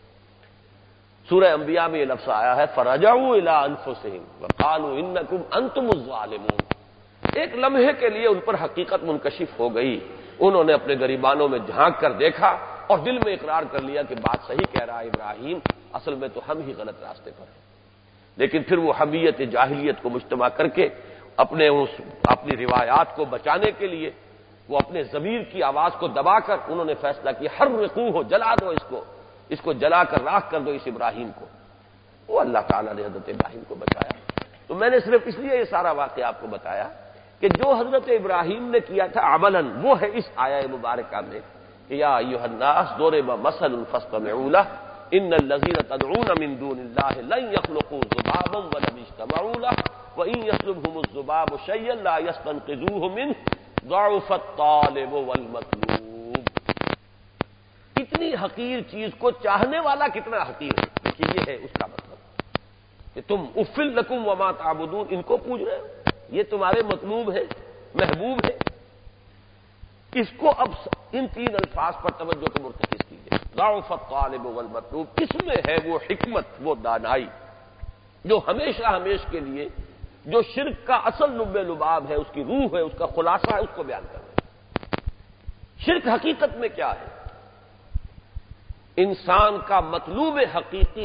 سورہ انبیاء میں یہ لفظ آیا ہے، فرجعوا الی انفسہم وقالوا انکم انتم الظالمون۔ ایک لمحے کے لیے ان پر حقیقت منکشف ہو گئی، انہوں نے اپنے گریبانوں میں جھانک کر دیکھا اور دل میں اقرار کر لیا کہ بات صحیح کہہ رہا ہے ابراہیم، اصل میں تو ہم ہی غلط راستے پر ہیں۔ لیکن پھر وہ حمیت جاہلیت کو مجتمع کر کے اپنی روایات کو بچانے کے لیے وہ اپنے ضمیر کی آواز کو دبا کر انہوں نے فیصلہ کیا حرقوہ، جلا دو اس کو جلا کر راکھ کر دو اس ابراہیم کو۔ وہ اللہ تعالیٰ نے حضرت ابراہیم کو بچایا۔ تو میں نے صرف اس لیے یہ سارا واقعہ آپ کو بتایا کہ جو حضرت ابراہیم نے کیا تھا عملاً، وہ ہے اس آیہ مبارکہ میں کہ یا ایھا الناس ضرب مثل فاستمعوا له ان الذين تدعون من دون الله لن يخلقوا ذبابا ولو اجتمعوا له وان يسلبهم الذباب شيئا لا يستنقذوه منه ضعف الطالب والمطلوب۔ اتنی حقیر چیز کو چاہنے والا کتنا حقیر ہے، دیکھیے یہ ہے اس کا مطلب کہ تم افل لکم وما تعبدون، ان کو پوج رہے ہو، یہ تمہارے مطلوب ہے، محبوب ہے۔ اس کو اب ان تین الفاظ پر توجہ کو مرتکز کیجیے، ضعف الطالب والمطلوب۔ اس میں ہے وہ حکمت، وہ دانائی جو ہمیشہ ہمیش کے لیے جو شرک کا اصل لب لباب ہے، اس کی روح ہے، اس کا خلاصہ ہے، اس کو بیان کر رہے ہیں۔ شرک حقیقت میں کیا ہے؟ انسان کا مطلوب حقیقی،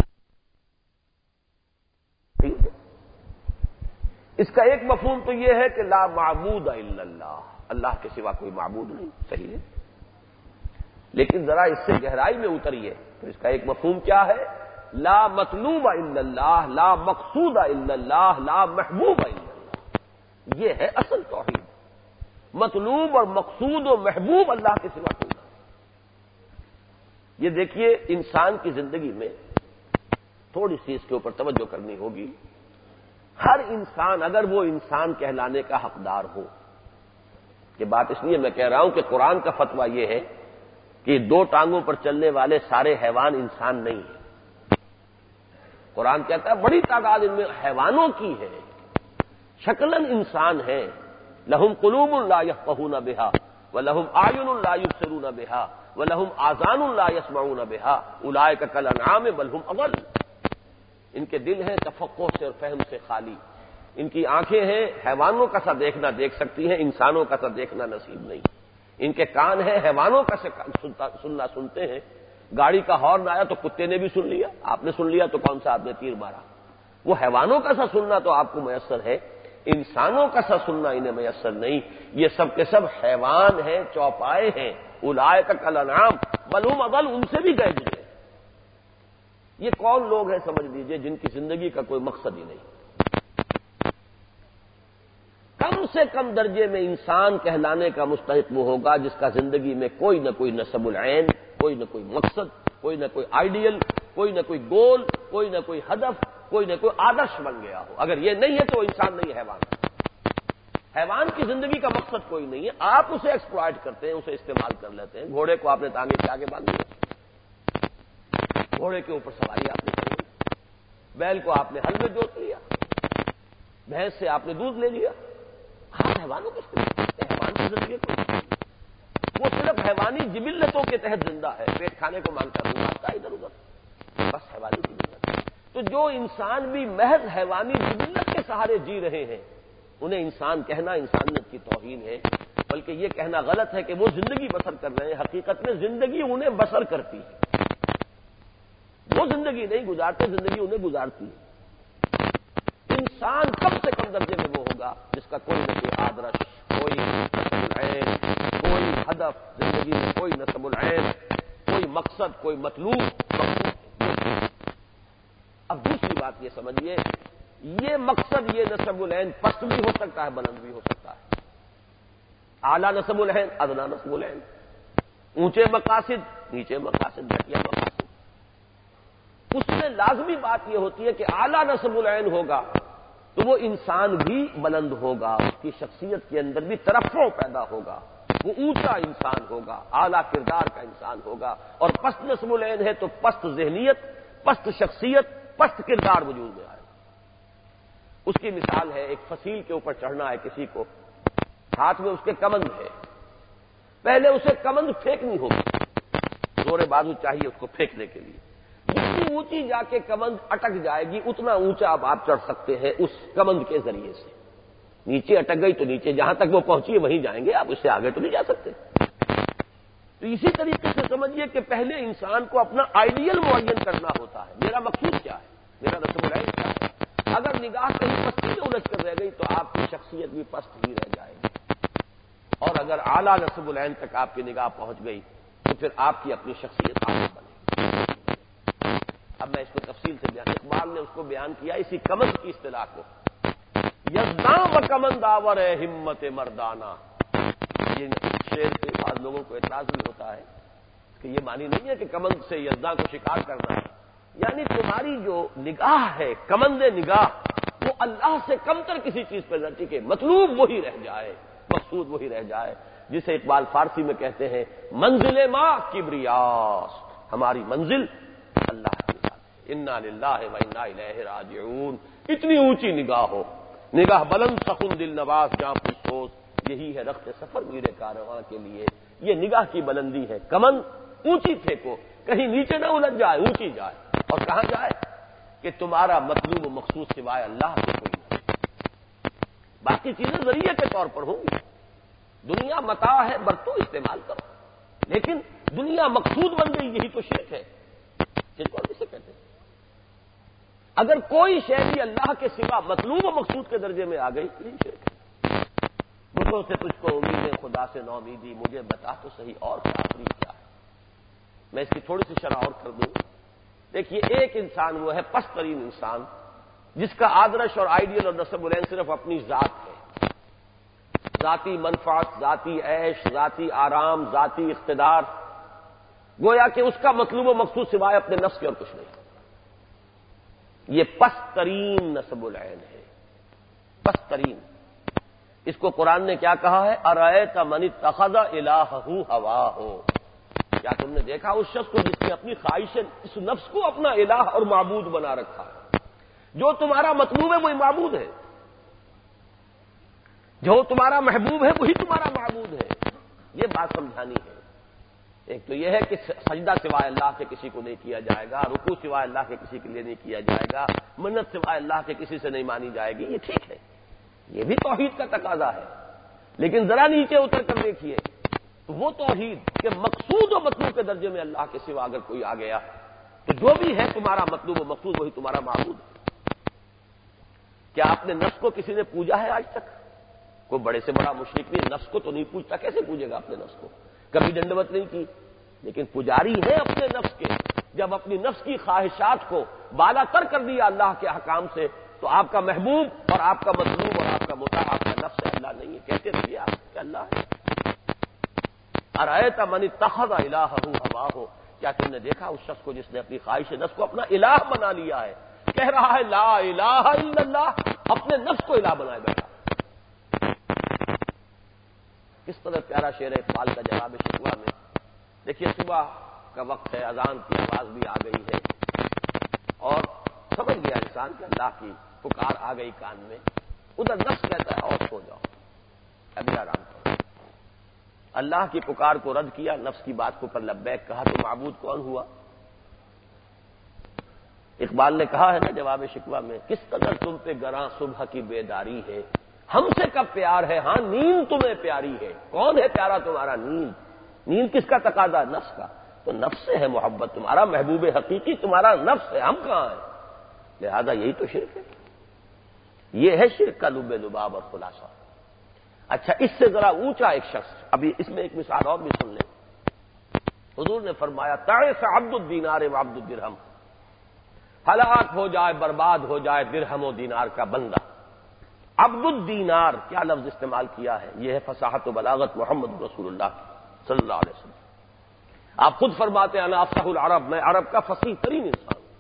اس کا ایک مفہوم تو یہ ہے کہ لا معبود الا اللہ، اللہ کے سوا کوئی معبود نہیں، صحیح ہے، لیکن ذرا اس سے گہرائی میں اتریے تو اس کا ایک مفہوم کیا ہے؟ لا مطلوب الا اللہ، لا مقصود الا اللہ، لا محبوب الا اللہ۔ یہ ہے اصل توحید، مطلوب اور مقصود و محبوب اللہ کے سوا کوئی نہیں۔ یہ دیکھیے انسان کی زندگی میں تھوڑی سی اس کے اوپر توجہ کرنی ہوگی۔ ہر انسان اگر وہ انسان کہلانے کا حقدار ہو، یہ بات اس لیے میں کہہ رہا ہوں کہ قرآن کا فتویٰ یہ ہے کہ دو ٹانگوں پر چلنے والے سارے حیوان انسان نہیں ہیں۔ قرآن کہتا ہے بڑی تعداد ان میں حیوانوں کی ہے، شکلاً انسان ہے، لہم قلوب لا یفقہون بہا ولہم اعین لا یبصرون بہا ولہم آذان لا یسمعون بہا اولئک کالانعام بل ہم اضل۔ ان کے دل ہیں تفقہ سے اور فہم سے خالی، ان کی آنکھیں ہیں حیوانوں کا سا دیکھنا دیکھ سکتی ہیں، انسانوں کا سا دیکھنا نصیب نہیں۔ ان کے کان ہیں حیوانوں کا سے سننا سنتے ہیں، گاڑی کا ہارن آیا تو کتے نے بھی سن لیا، آپ نے سن لیا تو کون سا آپ نے تیر مارا۔ وہ حیوانوں کا سا سننا تو آپ کو میسر ہے، انسانوں کا سا سننا انہیں میسر نہیں۔ یہ سب کے سب حیوان ہیں، چوپائے ہیں، اولئک کالانعام بل ہم اضل، ان سے بھی گئے گزرے۔ یہ کون لوگ ہیں سمجھ لیجئے جن کی زندگی کا کوئی مقصد ہی نہیں۔ کم سے کم درجے میں انسان کہلانے کا مستحق وہ ہوگا جس کا زندگی میں کوئی نہ کوئی نصب العین، کوئی نہ کوئی مقصد، کوئی نہ کوئی آئیڈیل، کوئی نہ کوئی گول، کوئی نہ کوئی ہدف، کوئی نہ کوئی آدرش بن گیا ہو۔ اگر یہ نہیں ہے تو انسان نہیں، حیوان۔ حیوان کی زندگی کا مقصد کوئی نہیں ہے، آپ اسے ایکسپلائٹ کرتے ہیں، اسے استعمال کر لیتے ہیں۔ گھوڑے کو آپ نے تانگے کے آگے باندھ دیا، گھوڑے کے اوپر سواری آپ نے کر لی، بیل کو آپ نے ہل میں جوت لیا، بھینس سے آپ نے دودھ لے لیا۔ آپ حیوانوں کو استعمال کرتے ہیں، حیوان کی زندگی کو وہ صرف حیوانی جبلتوں کے تحت زندہ ہے، پیٹ کھانے کو مانگتا ہے، مانگتا ہے ادھر ادھر، بس حیوانی جبلت۔ تو جو انسان بھی محض حیوانی جبلت کے سہارے جی رہے ہیں، انہیں انسان کہنا انسانیت کی توہین ہے، بلکہ یہ کہنا غلط ہے کہ وہ زندگی بسر کر رہے ہیں۔ حقیقت میں زندگی انہیں بسر کرتی ہے، وہ زندگی نہیں گزارتے، زندگی انہیں گزارتی ہے۔ انسان کم سے کم درجے میں وہ ہوگا جس کا کوئی نہ کوئی آدرش، کوئی نصب العین، کوئی ہدف، زندگی میں کوئی نصب العین، کوئی مقصد، کوئی مطلوب۔ اب دوسری بات یہ سمجھیے، یہ مقصد، یہ نصب العین پست بھی ہو سکتا ہے، بلند بھی ہو سکتا ہے۔ اعلیٰ نصب العین، ادنا نصب العین، اونچے مقاصد، نیچے مقاصد، گھٹیا مقاصد۔ اس میں لازمی بات یہ ہوتی ہے کہ اعلیٰ نصب العین ہوگا تو وہ انسان بھی بلند ہوگا، اس کی شخصیت کے اندر بھی ترفع پیدا ہوگا، وہ اونچا انسان ہوگا، اعلیٰ کردار کا انسان ہوگا۔ اور پست نصب العین ہے تو پست ذہنیت، پست شخصیت، پست کردار وجود میں آئے۔ اس کی مثال ہے ایک فصیل کے اوپر چڑھنا ہے کسی کو، ہاتھ میں اس کے کمند ہے، پہلے اسے کمند پھینکنی ہوگی، زور بازو چاہیے اس کو پھینکنے کے لیے۔ جتنی اونچی جا کے کمند اٹک جائے گی اتنا اونچا اب آپ چڑھ سکتے ہیں اس کمند کے ذریعے سے۔ نیچے اٹک گئی تو نیچے جہاں تک وہ پہنچی ہے وہیں جائیں گے، آپ اس سے آگے تو نہیں جا سکتے۔ تو اسی طریقے سے سمجھیے کہ پہلے انسان کو اپنا آئیڈیل معین کرنا ہوتا ہے، میرا مقصود کیا ہے، میرا رسم العین کیا ہے۔ اگر نگاہ کہیں پستی میں الجھ کر رہ گئی تو آپ کی شخصیت بھی پست ہی رہ جائے گی، اور اگر اعلیٰ نصب العین تک آپ کی نگاہ پہنچ گئی تو پھر آپ کی اپنی شخصیت آگے بنے گی۔ اب میں اس کو تفصیل سے بیان، اقبال نے اس کو بیان کیا اسی کمند کی اصطلاح کو، یزداں و کمند آور ہے ہمت مردانہ۔ یہ شعر سے بعض لوگوں کو اعتراض بھی ہوتا ہے کہ یہ معنی نہیں ہے کہ کمند سے یزداں کو شکار کرنا ہے، یعنی تمہاری جو نگاہ ہے، کمند نگاہ، وہ اللہ سے کمتر کسی چیز پہ نہ ٹکے، مطلوب وہی رہ جائے، مقصود وہی رہ جائے، جسے اقبال فارسی میں کہتے ہیں منزل ما کبریاست، ہماری منزل اللہ کی ذات ہے، انا للہ و انا الیہ راجعون۔ اتنی اونچی نگاہ ہو، نگاہ بلند سخن دل نواز جاں پرسوز، یہی ہے رخت سفر میرے کارواں کے لیے، یہ نگاہ کی بلندی ہے۔ کمند اونچی پھینکو، کہیں نیچے نہ الجھ جائے، اونچی جائے، اور کہاں جائے کہ تمہارا مطلوب و مقصود سوائے اللہ سے کوئی نہیں، باقی چیزیں ذریعے کے طور پر ہوں گی، دنیا متاع ہے، برتو استعمال کرو، لیکن دنیا مقصود بن گئی، یہی تو شرک ہے، شرک اور کسے کہتے ہیں؟ اگر کوئی شے بھی اللہ کے سوا مطلوب و مقصود کے درجے میں آ گئی یہی شرک ہے۔ بتوں سے تجھ کو امید خدا سے نو امیدی، مجھے بتا تو صحیح اور آخری کیا ہے۔ میں اس کی تھوڑی سی شرح اور کر دوں۔ دیکھیے، ایک انسان وہ ہے پست ترین انسان جس کا آدرش اور آئیڈیل اور نصب العین صرف اپنی ذات ہے، ذاتی منفعت، ذاتی عیش، ذاتی آرام، ذاتی اقتدار، گویا کہ اس کا مطلوب و مقصود سوائے اپنے نفس کے اور کچھ نہیں۔ یہ پست ترین نصب العین ہے، پست ترین۔ اس کو قرآن نے کیا کہا ہے؟ ارأیت من اتخذ الہہ ہواہ، کیا تم نے دیکھا اس شخص کو جس نے اپنی خواہش اس نفس کو اپنا الہ اور معبود بنا رکھا ہے؟ جو تمہارا مطلوب ہے وہی معبود ہے، جو تمہارا محبوب ہے وہی تمہارا معبود ہے۔ یہ بات سمجھانی ہے۔ ایک تو یہ ہے کہ سجدہ سوائے اللہ کے کسی کو نہیں کیا جائے گا، رکوع سوائے اللہ کے کسی کے لیے نہیں کیا جائے گا، منت سوائے اللہ کے کسی سے نہیں مانی جائے گی، یہ ٹھیک ہے، یہ بھی توحید کا تقاضا ہے، لیکن ذرا نیچے اتر کر دیکھیے وہ توحید کہ مقصود و مطلوب کے درجے میں اللہ کے سوا اگر کوئی آ گیا تو جو بھی ہے تمہارا مطلوب و مقصود وہی تمہارا معبود ہے۔ کیا آپ نے نفس کو کسی نے پوجا ہے آج تک؟ کوئی بڑے سے بڑا مشرک بھی نفس کو تو نہیں پوجتا، کیسے پوجے گا اپنے نفس کو؟ کبھی دنڈوت نہیں کی، لیکن پجاری ہے اپنے نفس کے۔ جب اپنی نفس کی خواہشات کو بالا تر کر دیا اللہ کے احکام سے تو آپ کا محبوب اور آپ کا مطلوب اور آپ کا مطاع آپ کا نفس ہے، اللہ نہیں ہے۔ کہتے رہیے آپ کہ اللہ ہے۔ ارأیت من اتخذ الہہ ہواہ، کیا تم نے دیکھا اس شخص کو جس نے اپنی خواہش نفس کو اپنا الہ بنا لیا ہے؟ کہہ رہا ہے لا الہ الا اللہ، اپنے نفس کو الہ بنائے بیٹھا۔ کس قدر پیارا شعر ہے اقبال کا جواب شکوہ میں۔ دیکھیے، صبح کا وقت ہے، اذان کی آواز بھی آ گئی ہے اور سمجھ گیا انسان کہ اللہ کی پکار آ گئی کان میں، ادھر نفس کہتا ہے اور سو جاؤ، ابھی آرام کرو۔ اللہ کی پکار کو رد کیا، نفس کی بات کو پر لبیک کہا، تو معبود کون ہوا؟ اقبال نے کہا ہے نا جواب شکوہ میں، کس قدر تم پہ گراں صبح کی بیداری ہے، ہم سے کب پیار ہے، ہاں نیند تمہیں پیاری ہے۔ کون ہے پیارا تمہارا؟ نیند۔ نیند کس کا تقاضا؟ نفس کا۔ تو نفس سے ہے محبت، تمہارا محبوب حقیقی تمہارا نفس ہے، ہم کہاں ہیں؟ لہذا یہی تو شرک ہے، یہ ہے شرک کا لب لباب اور خلاصہ۔ اچھا، اس سے ذرا اونچا ایک شخص، ابھی اس میں ایک مثال اور بھی سن لیں۔ حضور نے فرمایا تعس عبد الدینار و عبد الدرہم، ہلاک ہو جائے، برباد ہو جائے درہم و دینار کا بندہ۔ عبد الدینار کیا لفظ استعمال کیا ہے؟ یہ ہے فصاحت و بلاغت محمد رسول اللہ صلی اللہ علیہ وسلم۔ آپ خود فرماتے ہیں انا افصح العرب، میں عرب کا فصیح ترین انسان ہوں۔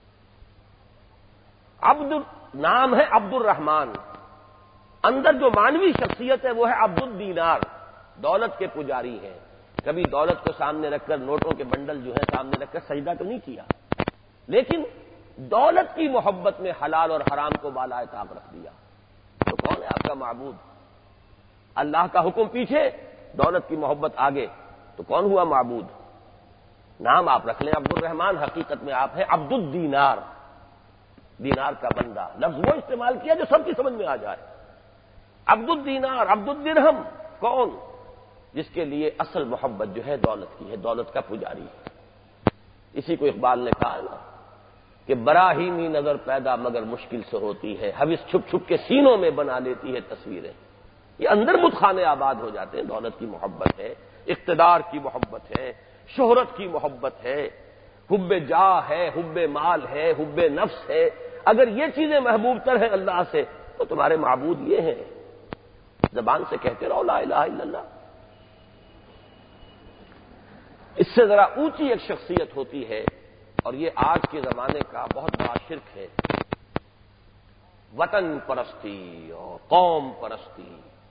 عبد نام ہے عبد الرحمان، اندر جو مانوی شخصیت ہے وہ ہے عبد الدینار، دولت کے پجاری ہیں۔ کبھی دولت کو سامنے رکھ کر، نوٹوں کے بنڈل جو ہے سامنے رکھ کر سجدہ تو نہیں کیا، لیکن دولت کی محبت میں حلال اور حرام کو بالائے طاق رکھ دیا۔ تو کون ہے آپ کا معبود؟ اللہ کا حکم پیچھے، دولت کی محبت آگے، تو کون ہوا معبود؟ نام آپ رکھ لیں عبد الرحمان، حقیقت میں آپ ہیں عبد الدینار، دینار کا بندہ۔ لفظ وہ استعمال کیا جو سب کی سمجھ میں آ جائے۔ عبد الدینار، عبد الدرہم کون؟ جس کے لیے اصل محبت جو ہے دولت کی ہے، دولت کا پجاری ہے۔ اسی کو اقبال نے کہا نا کہ براہیمی نظر پیدا مگر مشکل سے ہوتی ہے، حوث چھپ چھپ کے سینوں میں بنا لیتی ہے تصویریں۔ یہ اندر بتخانے آباد ہو جاتے ہیں۔ دولت کی محبت ہے، اقتدار کی محبت ہے، شہرت کی محبت ہے، حب جاہ ہے، حب مال ہے، حب نفس ہے۔ اگر یہ چیزیں محبوب تر ہیں اللہ سے تو تمہارے معبود یہ ہیں، زبان سے کہتے رہو لا الہ الا اللہ۔ اس سے ذرا اونچی ایک شخصیت ہوتی ہے، اور یہ آج کے زمانے کا بہت بڑا شرک ہے، وطن پرستی اور قوم پرستی۔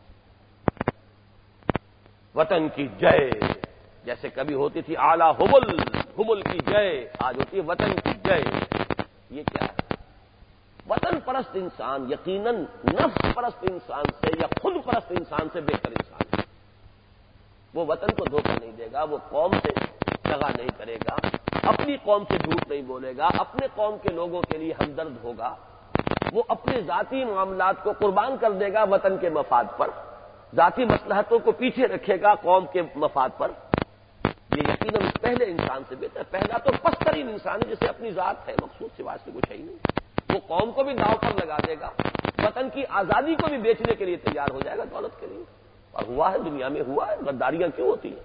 وطن کی جے جیسے کبھی ہوتی تھی اعلی حبل، حبل کی جے، آج ہوتی ہے وطن کی جے۔ یہ کیا ہے؟ وطن پرست انسان یقیناً نفس پرست انسان سے یا خود پرست انسان سے بہتر انسان ہے۔ وہ وطن کو دھوکہ نہیں دے گا، وہ قوم سے دغا نہیں کرے گا، اپنی قوم سے جھوٹ نہیں بولے گا، اپنے قوم کے لوگوں کے لیے ہمدرد ہوگا، وہ اپنے ذاتی معاملات کو قربان کر دے گا وطن کے مفاد پر، ذاتی مصلحتوں کو پیچھے رکھے گا قوم کے مفاد پر۔ یہ یقیناً پہلے انسان سے بہتر۔ پہلا تو پسترین انسان ہے جسے اپنی ذات ہے، مخصوص سوا سے کچھ ہے ہی نہیں۔ وہ قوم کو بھی داؤ پر لگا دے گا، وطن کی آزادی کو بھی بیچنے کے لیے تیار ہو جائے گا دولت کے لیے۔ اور ہوا ہے، دنیا میں ہوا ہے۔ غداریاں کیوں ہوتی ہیں؟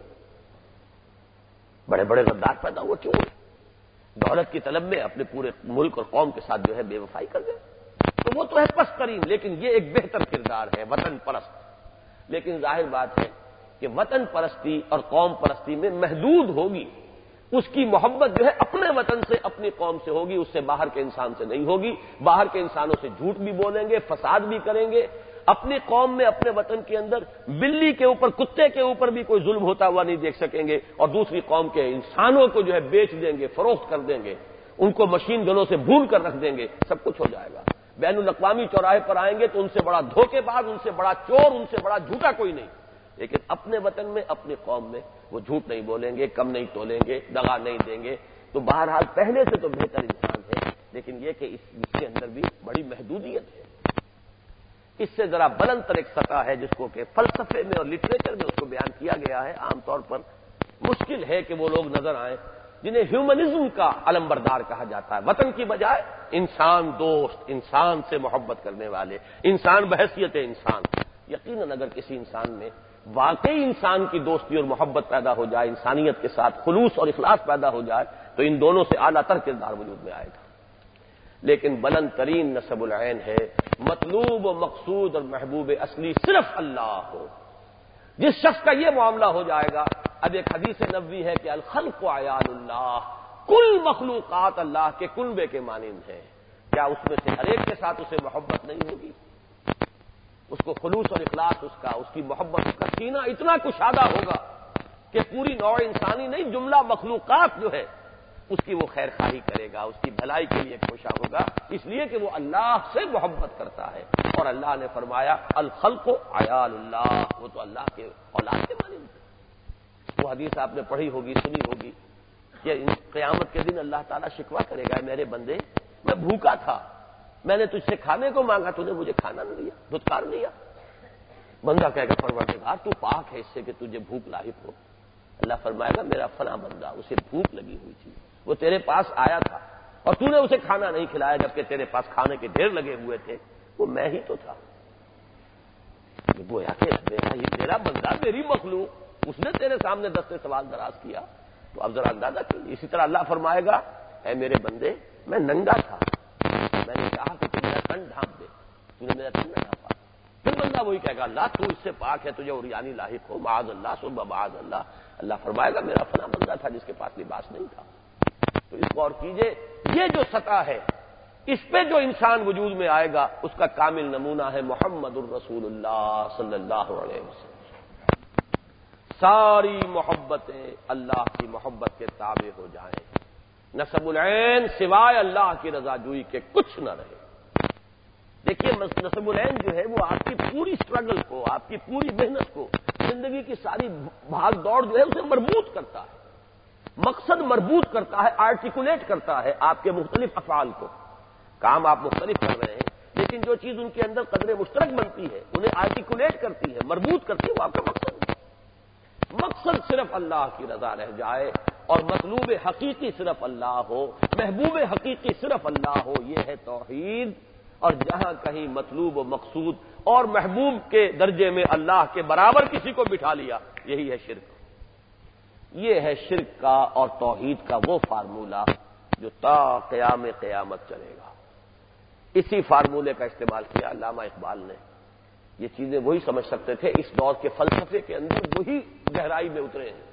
بڑے بڑے غدار پیدا ہوئے کیوں ہوئے؟ دولت کی طلب میں اپنے پورے ملک اور قوم کے ساتھ جو ہے بے وفائی کر گئے۔ تو وہ تو ہے پسترین، لیکن یہ ایک بہتر کردار ہے، وطن پرست۔ لیکن ظاہر بات ہے کہ وطن پرستی اور قوم پرستی میں محدود ہوگی۔ اس کی محبت جو ہے اپنے وطن سے، اپنی قوم سے ہوگی، اس سے باہر کے انسان سے نہیں ہوگی۔ باہر کے انسانوں سے جھوٹ بھی بولیں گے، فساد بھی کریں گے۔ اپنی قوم میں، اپنے وطن کے اندر بلی کے اوپر، کتے کے اوپر بھی کوئی ظلم ہوتا ہوا نہیں دیکھ سکیں گے، اور دوسری قوم کے انسانوں کو جو ہے بیچ دیں گے، فروخت کر دیں گے، ان کو مشین گنوں سے بھون کر رکھ دیں گے، سب کچھ ہو جائے گا۔ بین الاقوامی چوراہے پر آئیں گے تو ان سے بڑا دھوکے باز، ان سے بڑا چور، ان سے بڑا جھوٹا کوئی نہیں۔ لیکن اپنے وطن میں، اپنی قوم میں وہ جھوٹ نہیں بولیں گے، کم نہیں تولیں گے، دغا نہیں دیں گے۔ تو بہرحال پہلے سے تو بہتر انسان ہے، لیکن یہ کہ اس کے اندر بھی بڑی محدودیت ہے۔ اس سے ذرا بلند تر ایک سطح ہے جس کو کہ فلسفے میں اور لٹریچر میں اس کو بیان کیا گیا ہے۔ عام طور پر مشکل ہے کہ وہ لوگ نظر آئیں جنہیں ہیومنزم کا علمبردار کہا جاتا ہے، وطن کی بجائے انسان دوست، انسان سے محبت کرنے والے، انسان بحیثیت انسان۔ یقیناً اگر کسی انسان میں واقعی انسان کی دوستی اور محبت پیدا ہو جائے، انسانیت کے ساتھ خلوص اور اخلاص پیدا ہو جائے، تو ان دونوں سے اعلیٰ تر کردار وجود میں آئے گا۔ لیکن بلند ترین نصب العین ہے، مطلوب و مقصود اور محبوب اصلی صرف اللہ ہو۔ جس شخص کا یہ معاملہ ہو جائے گا، اب ایک حدیث نبوی ہے کہ الخلق عیال اللہ، کل مخلوقات اللہ کے کنبے کے مانند ہیں۔ کیا اس میں سے ہر ایک کے ساتھ اسے محبت نہیں ہوگی؟ اس کو خلوص اور اخلاص، اس کی محبت، اس کا سینہ اتنا کشادہ ہوگا کہ پوری نوع انسانی نہیں، جملہ مخلوقات جو ہے اس کی وہ خیر خواہی کرے گا، اس کی بھلائی کے لیے کوشاں ہوگا، اس لیے کہ وہ اللہ سے محبت کرتا ہے۔ اور اللہ نے فرمایا الخلق عیال اللہ، وہ تو اللہ کے اولاد کے مانند ہے۔ وہ حدیث آپ نے پڑھی ہوگی، سنی ہوگی کہ قیامت کے دن اللہ تعالیٰ شکوہ کرے گا، میرے بندے میں بھوکا تھا، میں نے تجھ سے کھانے کو مانگا، تو نے مجھے کھانا نہ دیا، دھتکار دیا۔ بندہ کہے گا پروردگار تو پاک ہے اس سے کہ تجھے بھوک لاحق ہو۔ اللہ فرمائے گا میرا فلاں بندہ، اسے بھوک لگی ہوئی تھی، وہ تیرے پاس آیا تھا اور تو نے اسے کھانا نہیں کھلایا جبکہ تیرے پاس کھانے کے ڈھیر لگے ہوئے تھے، وہ میں ہی تو تھا۔ گویا کہ میرا بندہ، میری مخلوق، اس نے تیرے سامنے دستے سوال دراز کیا، تو اب ذرا اندازہ کیجیے۔ اسی طرح اللہ فرمائے گا اے میرے بندے میں ننگا تھا، میں نے کہا کہ تو میرا تن ڈھانپ دے، تو نے میرا تن نہ ڈھانپا۔ پھر بندہ وہی کہے گا اللہ تو اس سے پاک ہے، تجھے عریانی لاحق ہو، معاذ اللہ ثم معاذ اللہ۔ اللہ فرمائے گا میرا فلاں بندہ تھا جس کے پاس لباس نہیں تھا۔ تو اس کو اور کیجئے، یہ جو سطح ہے اس پہ جو انسان وجود میں آئے گا اس کا کامل نمونہ ہے محمد الرسول اللہ صلی اللہ علیہ وسلم۔ ساری محبتیں اللہ کی محبت کے تابع ہو جائیں، نصب العین سوائے اللہ کی رضا جوئی کے کچھ نہ رہے۔ دیکھیے نصب العین جو ہے وہ آپ کی پوری سٹرگل کو، آپ کی پوری محنت کو، زندگی کی ساری بھاگ دوڑ جو ہے اسے مربوط کرتا ہے، مقصد مربوط کرتا ہے، آرٹیکولیٹ کرتا ہے آپ کے مختلف افعال کو۔ کام آپ مختلف کر رہے ہیں لیکن جو چیز ان کے اندر قدر مشترک بنتی ہے، انہیں آرٹیکولیٹ کرتی ہے، مربوط کرتی ہے، وہ آپ کا مقصد ہے۔ اللہ کی رضا رہ جائے اور مطلوب حقیقی صرف اللہ ہو، محبوب حقیقی صرف اللہ ہو، یہ ہے توحید۔ اور جہاں کہیں مطلوب و مقصود اور محبوب کے درجے میں اللہ کے برابر کسی کو بٹھا لیا، یہی ہے شرک۔ یہ ہے شرک کا اور توحید کا وہ فارمولہ جو تا قیام قیامت چلے گا۔ اسی فارمولے کا استعمال کیا علامہ اقبال نے۔ یہ چیزیں وہی سمجھ سکتے تھے، اس دور کے فلسفے کے اندر وہی گہرائی میں اترے ہیں۔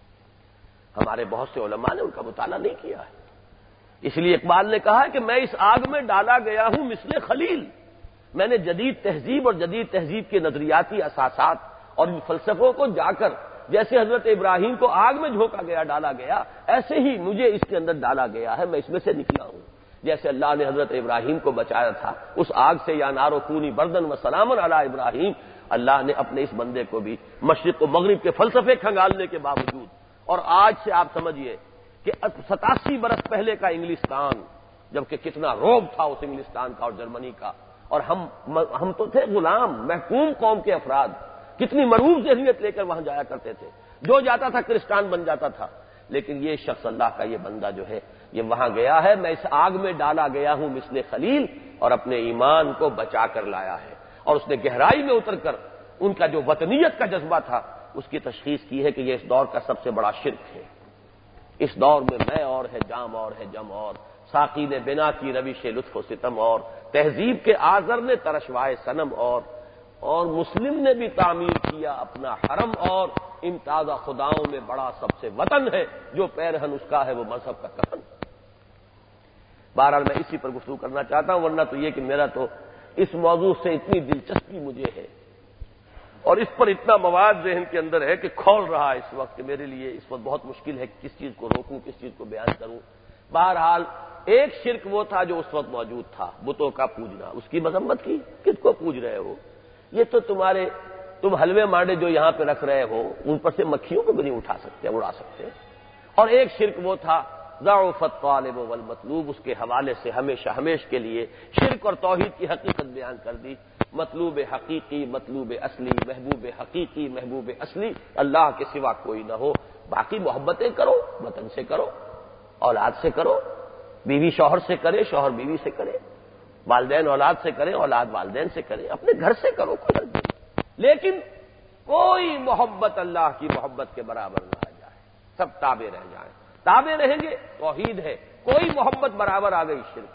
ہمارے بہت سے علماء نے ان کا مطالعہ نہیں کیا ہے، اس لیے اقبال نے کہا کہ میں اس آگ میں ڈالا گیا ہوں مثل خلیل۔ میں نے جدید تہذیب اور جدید تہذیب کے نظریاتی اساسات اور ان فلسفوں کو جا کر، جیسے حضرت ابراہیم کو آگ میں جھونکا گیا، ڈالا گیا، ایسے ہی مجھے اس کے اندر ڈالا گیا ہے، میں اس میں سے نکلا ہوں۔ جیسے اللہ نے حضرت ابراہیم کو بچایا تھا اس آگ سے، یا نارو کونی بردن و سلاما علی ابراہیم، اللہ نے اپنے اس بندے کو بھی مشرق و مغرب کے فلسفے کھنگالنے کے باوجود، اور آج سے آپ سمجھیے کہ 87 برس پہلے کا انگلستان، جبکہ کتنا روب تھا اس انگلستان کا اور جرمنی کا، اور ہم تو تھے غلام محکوم قوم کے افراد، کتنی مرعوب ذہنیت لے کر وہاں جایا کرتے تھے، جو جاتا تھا کرسچان بن جاتا تھا۔ لیکن یہ شخص اللہ کا یہ بندہ جو ہے یہ وہاں گیا ہے، میں اس آگ میں ڈالا گیا ہوں مثل خلیل، اور اپنے ایمان کو بچا کر لایا ہے۔ اور اس نے گہرائی میں اتر کر ان کا جو وطنیت کا جذبہ تھا اس کی تشخیص کی ہے کہ یہ اس دور کا سب سے بڑا شرک ہے۔ اس دور میں میں اور ہے جام اور ہے جم اور، ساقی نے بنا کی روش لطف و ستم اور، تہذیب کے آزر نے ترشوائے صنم اور مسلم نے بھی تعمیر کیا اپنا حرم، اور امتاز خداؤں میں بڑا سب سے وطن ہے، جو پیرہن اس کا ہے وہ مذہب کا کفن۔ بہرحال میں اسی پر گفتگو کرنا چاہتا ہوں، ورنہ تو یہ کہ میرا تو اس موضوع سے اتنی دلچسپی مجھے ہے اور اس پر اتنا مواد ذہن کے اندر ہے کہ کھول رہا ہے اس وقت، کہ میرے لیے اس وقت بہت مشکل ہے کہ کس چیز کو روکوں، کس چیز کو بیان کروں۔ بہرحال ایک شرک وہ تھا جو اس وقت موجود تھا، بتوں کا پوجنا، اس کی مذمت کی، کس کو پوج رہے ہو؟ یہ تو تم حلوے مانڈے جو یہاں پہ رکھ رہے ہو ان پر سے مکھیوں کو بھی نہیں اٹھا سکتے، اڑا سکتے۔ اور ایک شرک وہ تھا ضعف الطالب والمطلوب، اس کے حوالے سے ہمیشہ ہمیش کے لیے شرک اور توحید کی حقیقت بیان کر دی۔ مطلوب حقیقی، مطلوب اصلی، محبوب حقیقی، محبوب اصلی اللہ کے سوا کوئی نہ ہو۔ باقی محبتیں کرو، وطن سے کرو، اولاد سے کرو، بیوی شوہر سے کرے، شوہر بیوی سے کرے، والدین اولاد سے کرے، اولاد والدین سے کرے، اپنے گھر سے کرو، کوئی حرج نہیں، لیکن کوئی محبت اللہ کی محبت کے برابر نہ آ جائے، سب تابع رہ جائیں۔ تابع رہیں گے توحید ہے، کوئی محبت برابر آ گئی شرک۔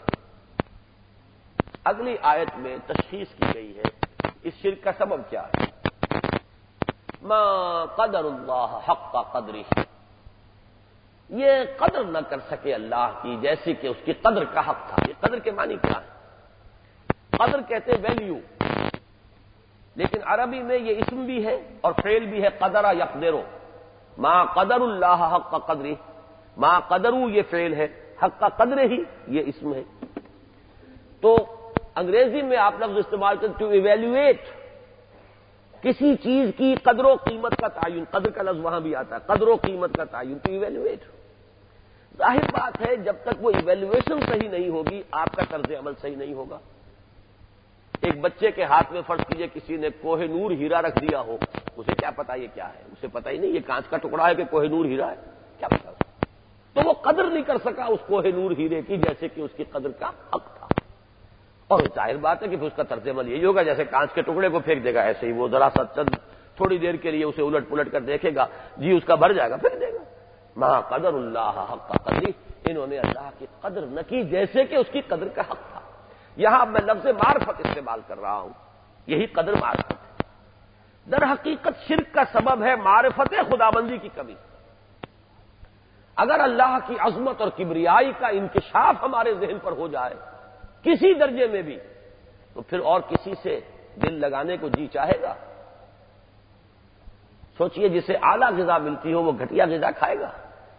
اگلی آیت میں تشخیص کی گئی ہے اس شرک کا سبب کیا ہے۔ ما قدر اللہ حق قدرہ، یہ قدر نہ کر سکے اللہ کی جیسے کہ اس کی قدر کا حق تھا۔ یہ قدر کے معنی کیا ہے؟ قدر کہتے ویلیو، لیکن عربی میں یہ اسم بھی ہے اور فعل بھی ہے، قدر یقدر۔ ما قدر اللہ حق قدرہ، ما قدرو یہ فعل ہے، حق کا قدر ہی یہ اسم ہے۔ تو انگریزی میں آپ لفظ استعمال کرتے ٹو ایویلویٹ، کسی چیز کی قدر و قیمت کا تعین، قدر کا لفظ وہاں بھی آتا ہے، قدر و قیمت کا تعین، ٹو ایویلویٹ۔ ظاہر بات ہے جب تک وہ ایویلویشن صحیح نہیں ہوگی آپ کا طرز عمل صحیح نہیں ہوگا۔ ایک بچے کے ہاتھ میں فرض کیجئے کسی نے کوہ نور ہیرا رکھ دیا ہو، اسے کیا پتا یہ کیا ہے؟ اسے پتا ہی نہیں یہ کانچ کا ٹکڑا ہے کہ کوہ نور ہیرا ہے، کیا پتا؟ تو وہ قدر نہیں کر سکا اس کوہ نور ہیرے کی جیسے کہ اس کی قدر کا حق تھا۔ اور ظاہر بات ہے کہ پھر اس کا طرز عمل یہی ہوگا، جیسے کانچ کے ٹکڑے کو پھینک دے گا ایسے ہی وہ ذرا سا چند تھوڑی دیر کے لیے اسے الٹ پلٹ کر دیکھے گا، جی اس کا بھر جائے گا، پھینک دے گا۔ ما قدر اللہ حق قدرہ، انہوں نے اللہ کی قدر نہ کی جیسے کہ اس کی قدر کا حق تھا۔ یہاں میں لفظ معرفت استعمال کر رہا ہوں، یہی قدر معرفت ہے۔ در حقیقت شرک کا سبب ہے معرفت خداوندی کی کمی۔ اگر اللہ کی عظمت اور کبریائی کا انکشاف ہمارے ذہن پر ہو جائے کسی درجے میں بھی، تو پھر اور کسی سے دل لگانے کو جی چاہے گا؟ سوچئے جسے اعلیٰ غذا ملتی ہو وہ گھٹیا غذا کھائے گا؟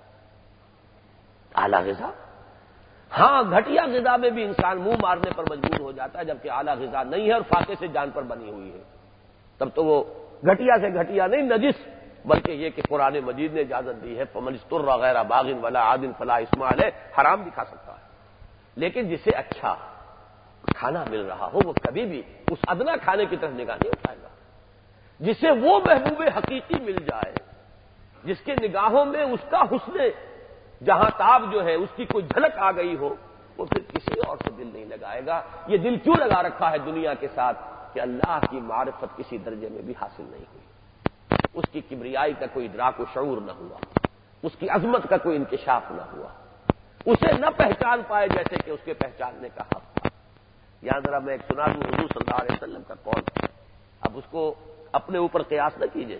اعلیٰ غذا، ہاں گھٹیا غذا میں بھی انسان منہ مارنے پر مجبور ہو جاتا ہے، جبکہ اعلیٰ غذا نہیں ہے اور فاقے سے جان پر بنی ہوئی ہے، تب تو وہ گھٹیا سے گھٹیا نہیں، نجس، بلکہ یہ کہ قرآن مجید نے اجازت دی ہے فمن اضطر غیر باغ ولا عاد فلا اثم علیہ، حرام بھی کھا سکتا ہے۔ لیکن جسے اچھا کھانا مل رہا ہو وہ کبھی بھی اس ادنا کھانے کی طرف نگاہ نہیں اٹھائے گا۔ جسے وہ محبوب حقیقی مل جائے جس کے نگاہوں میں اس کا حسن جہاں تاب جو ہے اس کی کوئی جھلک آ گئی ہو، وہ پھر کسی اور سے دل نہیں لگائے گا۔ یہ دل کیوں لگا رکھا ہے دنیا کے ساتھ کہ اللہ کی معرفت کسی درجے میں بھی حاصل نہیں ہوئی، اس کی کبریائی کا کوئی ادراک و شعور نہ ہوا، اس کی عظمت کا کوئی انکشاف نہ ہوا، اسے نہ پہچان پائے جیسے کہ اس کے پہچاننے کا حق تھا۔ یہاں ذرا میں ایک سنا دوں حضور صلی اللہ علیہ وسلم کا قول، اب اس کو اپنے اوپر قیاس نہ کیجیے۔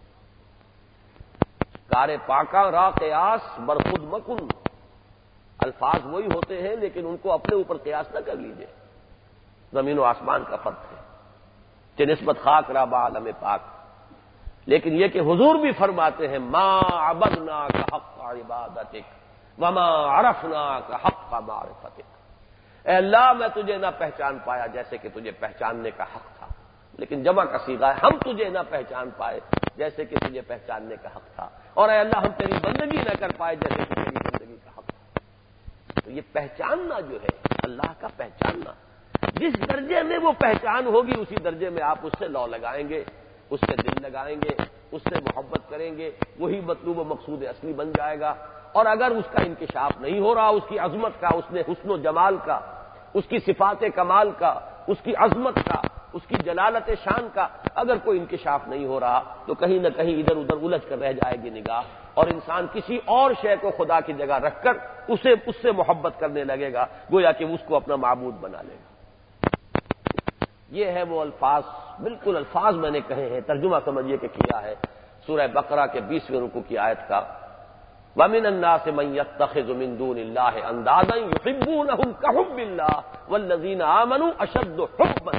کار پاکاں را قیاس بر خود مکن، الفاظ وہی ہوتے ہیں لیکن ان کو اپنے اوپر قیاس نہ کر لیجیے۔ زمین و آسمان کا فرق ہے کہ نسبت خاک را با عالم پاک، لیکن یہ کہ حضور بھی فرماتے ہیں ما عبدناک حق عبادتک وما عرفناک حق معرفتک، اے اللہ میں تجھے نہ پہچان پایا جیسے کہ تجھے پہچاننے کا حق تھا، لیکن جمع کا صیغہ ہے ہم تجھے نہ پہچان پائے جیسے کہ تجھے پہچاننے کا حق تھا، اور اے اللہ ہم تیری بندگی نہ کر پائے جیسے کہ تیری بندگی کا حق تھا۔ تو یہ پہچاننا جو ہے اللہ کا پہچاننا، جس درجے میں وہ پہچان ہوگی اسی درجے میں آپ اس سے لو لگائیں گے، اس سے دل لگائیں گے، اس سے محبت کریں گے، وہی مطلوب و مقصود اصلی بن جائے گا۔ اور اگر اس کا انکشاف نہیں ہو رہا، اس کی عظمت کا، اس نے حسن و جمال کا، اس کی صفات کمال کا، اس کی عظمت کا، اس کی جلالت شان کا اگر کوئی انکشاف نہیں ہو رہا تو کہیں نہ کہیں ادھر ادھر الجھ کر رہ جائے گی نگاہ، اور انسان کسی اور شے کو خدا کی جگہ رکھ کر اس سے محبت کرنے لگے گا، گویا کہ اس کو اپنا معبود بنا لے گا۔ یہ ہے وہ الفاظ، بالکل الفاظ میں نے کہے ہیں، ترجمہ سمجھیے کہ کیا ہے سورہ بقرہ کے 20ویں رکوع کی آیت کا، وَمِنَ النَّاسِ مَن يَتَّخِذُ مِن دُونِ اللَّهِ أَندَادًا يُحِبُّونَهُمْ كَحُبِّ اللَّهِ وَالَّذِينَ آمَنُوا أَشَدُّ حُبًّا،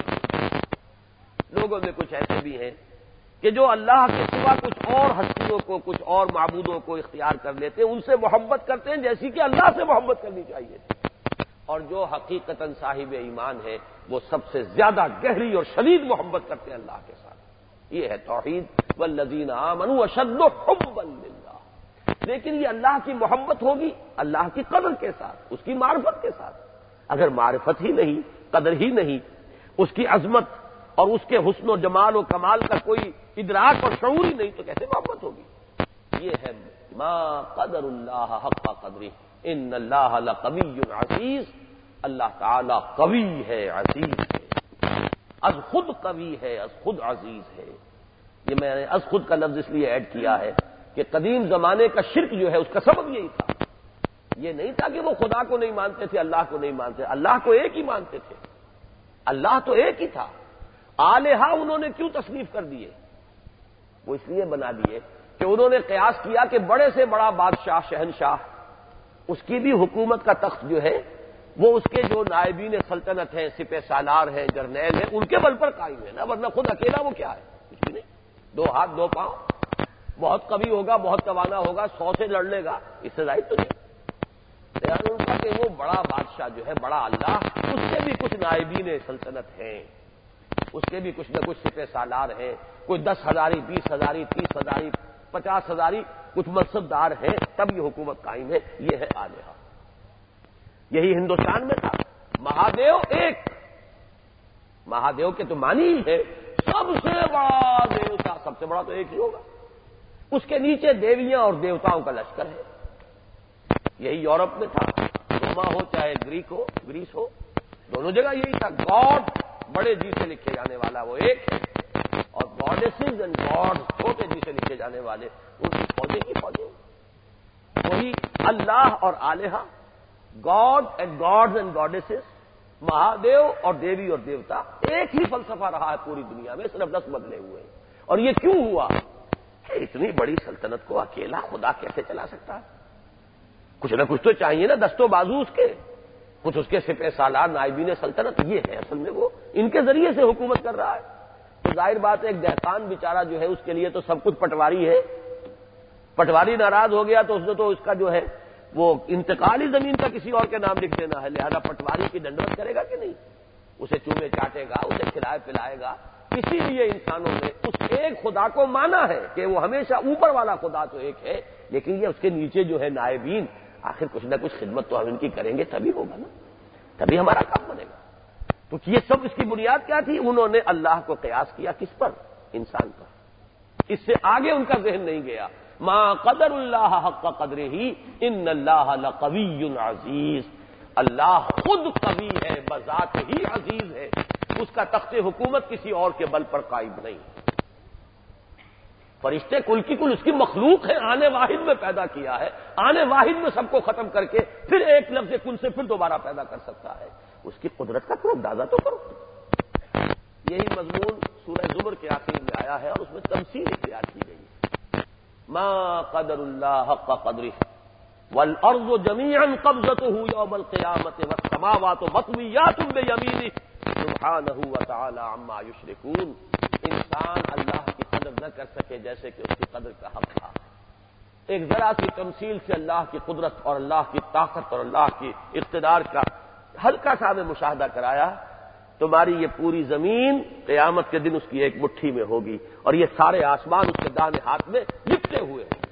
لوگوں میں کچھ ایسے بھی ہیں کہ جو اللہ کے سوا کچھ اور ہستیوں کو، کچھ اور معبودوں کو اختیار کر لیتے ہیں، ان سے محبت کرتے ہیں جیسی کہ اللہ سے محبت کرنی چاہیے، اور جو حقیقتاً صاحب ایمان ہے وہ سب سے زیادہ گہری اور شدید محبت کرتے ہیں اللہ کے ساتھ۔ یہ ہے توحید، والذین آمنوا اشد حبا للہ۔ لیکن یہ اللہ کی محبت ہوگی اللہ کی قدر کے ساتھ، اس کی معرفت کے ساتھ۔ اگر معرفت ہی نہیں، قدر ہی نہیں، اس کی عظمت اور اس کے حسن و جمال و کمال کا کوئی ادراک اور شعور ہی نہیں تو کیسے محبت ہوگی؟ یہ ہے ما قدر اللہ حق قدرہ ان اللہ لقوی عزیز، اللہ تعالی قوی ہے، عزیز ہے، از خود قوی ہے، از خود عزیز ہے۔ یہ میں نے از خود کا لفظ اس لیے ایڈ کیا ہے کہ قدیم زمانے کا شرک جو ہے اس کا سبب یہی تھا، یہ نہیں تھا کہ وہ خدا کو نہیں مانتے تھے، اللہ کو نہیں مانتے، اللہ کو ایک ہی مانتے تھے، اللہ تو ایک ہی تھا۔ آلہہ انہوں نے کیوں تصنیف کر دیے؟ وہ اس لیے بنا دیے کہ انہوں نے قیاس کیا کہ بڑے سے بڑا بادشاہ، شہنشاہ، اس کی بھی حکومت کا تخت جو ہے وہ اس کے جو نائبین سلطنت ہیں، سپہ سالار ہیں، جرنیل ہیں، ان کے بل پر قائم ہے نا، ورنہ خود اکیلا وہ کیا ہے؟ کچھ بھی نہیں، 2 ہاتھ 2 پاؤں، بہت قوی ہوگا، بہت توانا ہوگا، 100 سے لڑ لے گا، اس سے زائد تو نہیں۔ ان کا کہ وہ بڑا بادشاہ جو ہے، بڑا اللہ، اس کے بھی کچھ نائبین سلطنت ہیں، اس کے بھی کچھ نہ کچھ سپہ سالار ہیں، کوئی 10,000 20,000 30,000 50,000 کچھ منصبدار ہیں، تب یہ حکومت قائم ہے۔ یہ ہے آلہہ۔ یہی ہندوستان میں تھا، مہادیو ایک، مہادیو کے تو معنی ہی ہے سب سے بڑا دیوتا، سب سے بڑا تو ایک ہی ہوگا، اس کے نیچے دیویاں اور دیوتاؤں کا لشکر ہے۔ یہی یورپ میں تھا، روما ہو چاہے گریس ہو، دونوں جگہ یہی تھا۔ گاڈ بڑے جی سے لکھے جانے والا وہ ایک ہے، اور گاڈیسز اینڈ گاڈ چھوٹے جی سے لکھے جانے والے ان کی فوجیں کی فوجیں۔ وہی اللہ اور آلہہ، God and gods and goddesses, Mahadev اور دیوی اور دیوتا، ایک ہی فلسفہ رہا ہے پوری دنیا میں، صرف 10 بدلے ہوئے۔ اور یہ کیوں ہوا؟ اتنی بڑی سلطنت کو اکیلا خدا کیسے چلا سکتا ہے؟ کچھ نہ کچھ تو چاہیے نا، دستوں بازو اس کے، کچھ اس کے سپہ سالار، نائبین سلطنت، یہ ہے اصل میں وہ ان کے ذریعے سے حکومت کر رہا ہے۔ تو ظاہر بات ہے ایک دہقان بیچارہ جو ہے اس کے لیے تو سب کچھ پٹواری ہے، پٹواری ناراض ہو گیا تو اس نے تو اس کا جو ہے وہ انتقالی زمین کا کسی اور کے نام لکھ دینا ہے، لہذا پٹواری کی دنڈوت کرے گا کہ نہیں؟ اسے چومے چاٹے گا، اسے کھلائے پلائے گا۔ اسی لیے انسانوں نے اس ایک خدا کو مانا ہے کہ وہ ہمیشہ اوپر والا خدا تو ایک ہے، لیکن یہ اس کے نیچے جو ہے نائبین، آخر کچھ نہ کچھ خدمت تو ہم ان کی کریں گے تبھی ہوگا نا، تبھی ہمارا کام بنے گا۔ تو یہ سب اس کی بنیاد کیا تھی؟ انہوں نے اللہ کو قیاس کیا کس پر؟ انسان پر۔ اس سے آگے ان کا ذہن نہیں گیا، ما قدر اللہ حق قدرہ ان اللہ لقوی عزیز. اللہ خود قوی ہے، بذات ہی عزیز ہے، اس کا تخت حکومت کسی اور کے بل پر قائم نہیں. فرشتے کل کی کل اس کی مخلوق ہے، آنے واحد میں پیدا کیا ہے، آنے واحد میں سب کو ختم کر کے پھر ایک لفظ کل سے پھر دوبارہ پیدا کر سکتا ہے. اس کی قدرت کا کوئی اندازہ تو کرو. یہی مضمون سورہ زمر کے آخر میں آیا ہے اور اس میں تمثیل اختیار کی گئی ہے. ما قدر اللہ حق قدرہ والارض جميعا قبضته يوم القيامة والسماوات مطويات بيمينه سبحانہ وتعالی عما یشرکون. انسان اللہ کی قدر نہ کر سکے جیسے کہ اس کی قدر کا حق تھا. ایک ذرا سی تمثیل سے اللہ کی قدرت اور اللہ کی طاقت اور اللہ کی اقتدار کا ہلکا سا ہمیں مشاہدہ کرایا. تمہاری یہ پوری زمین قیامت کے دن اس کی ایک مٹھی میں ہوگی اور یہ سارے آسمان اس کے داہنے ہاتھ میں لپٹے ہوئے ہیں.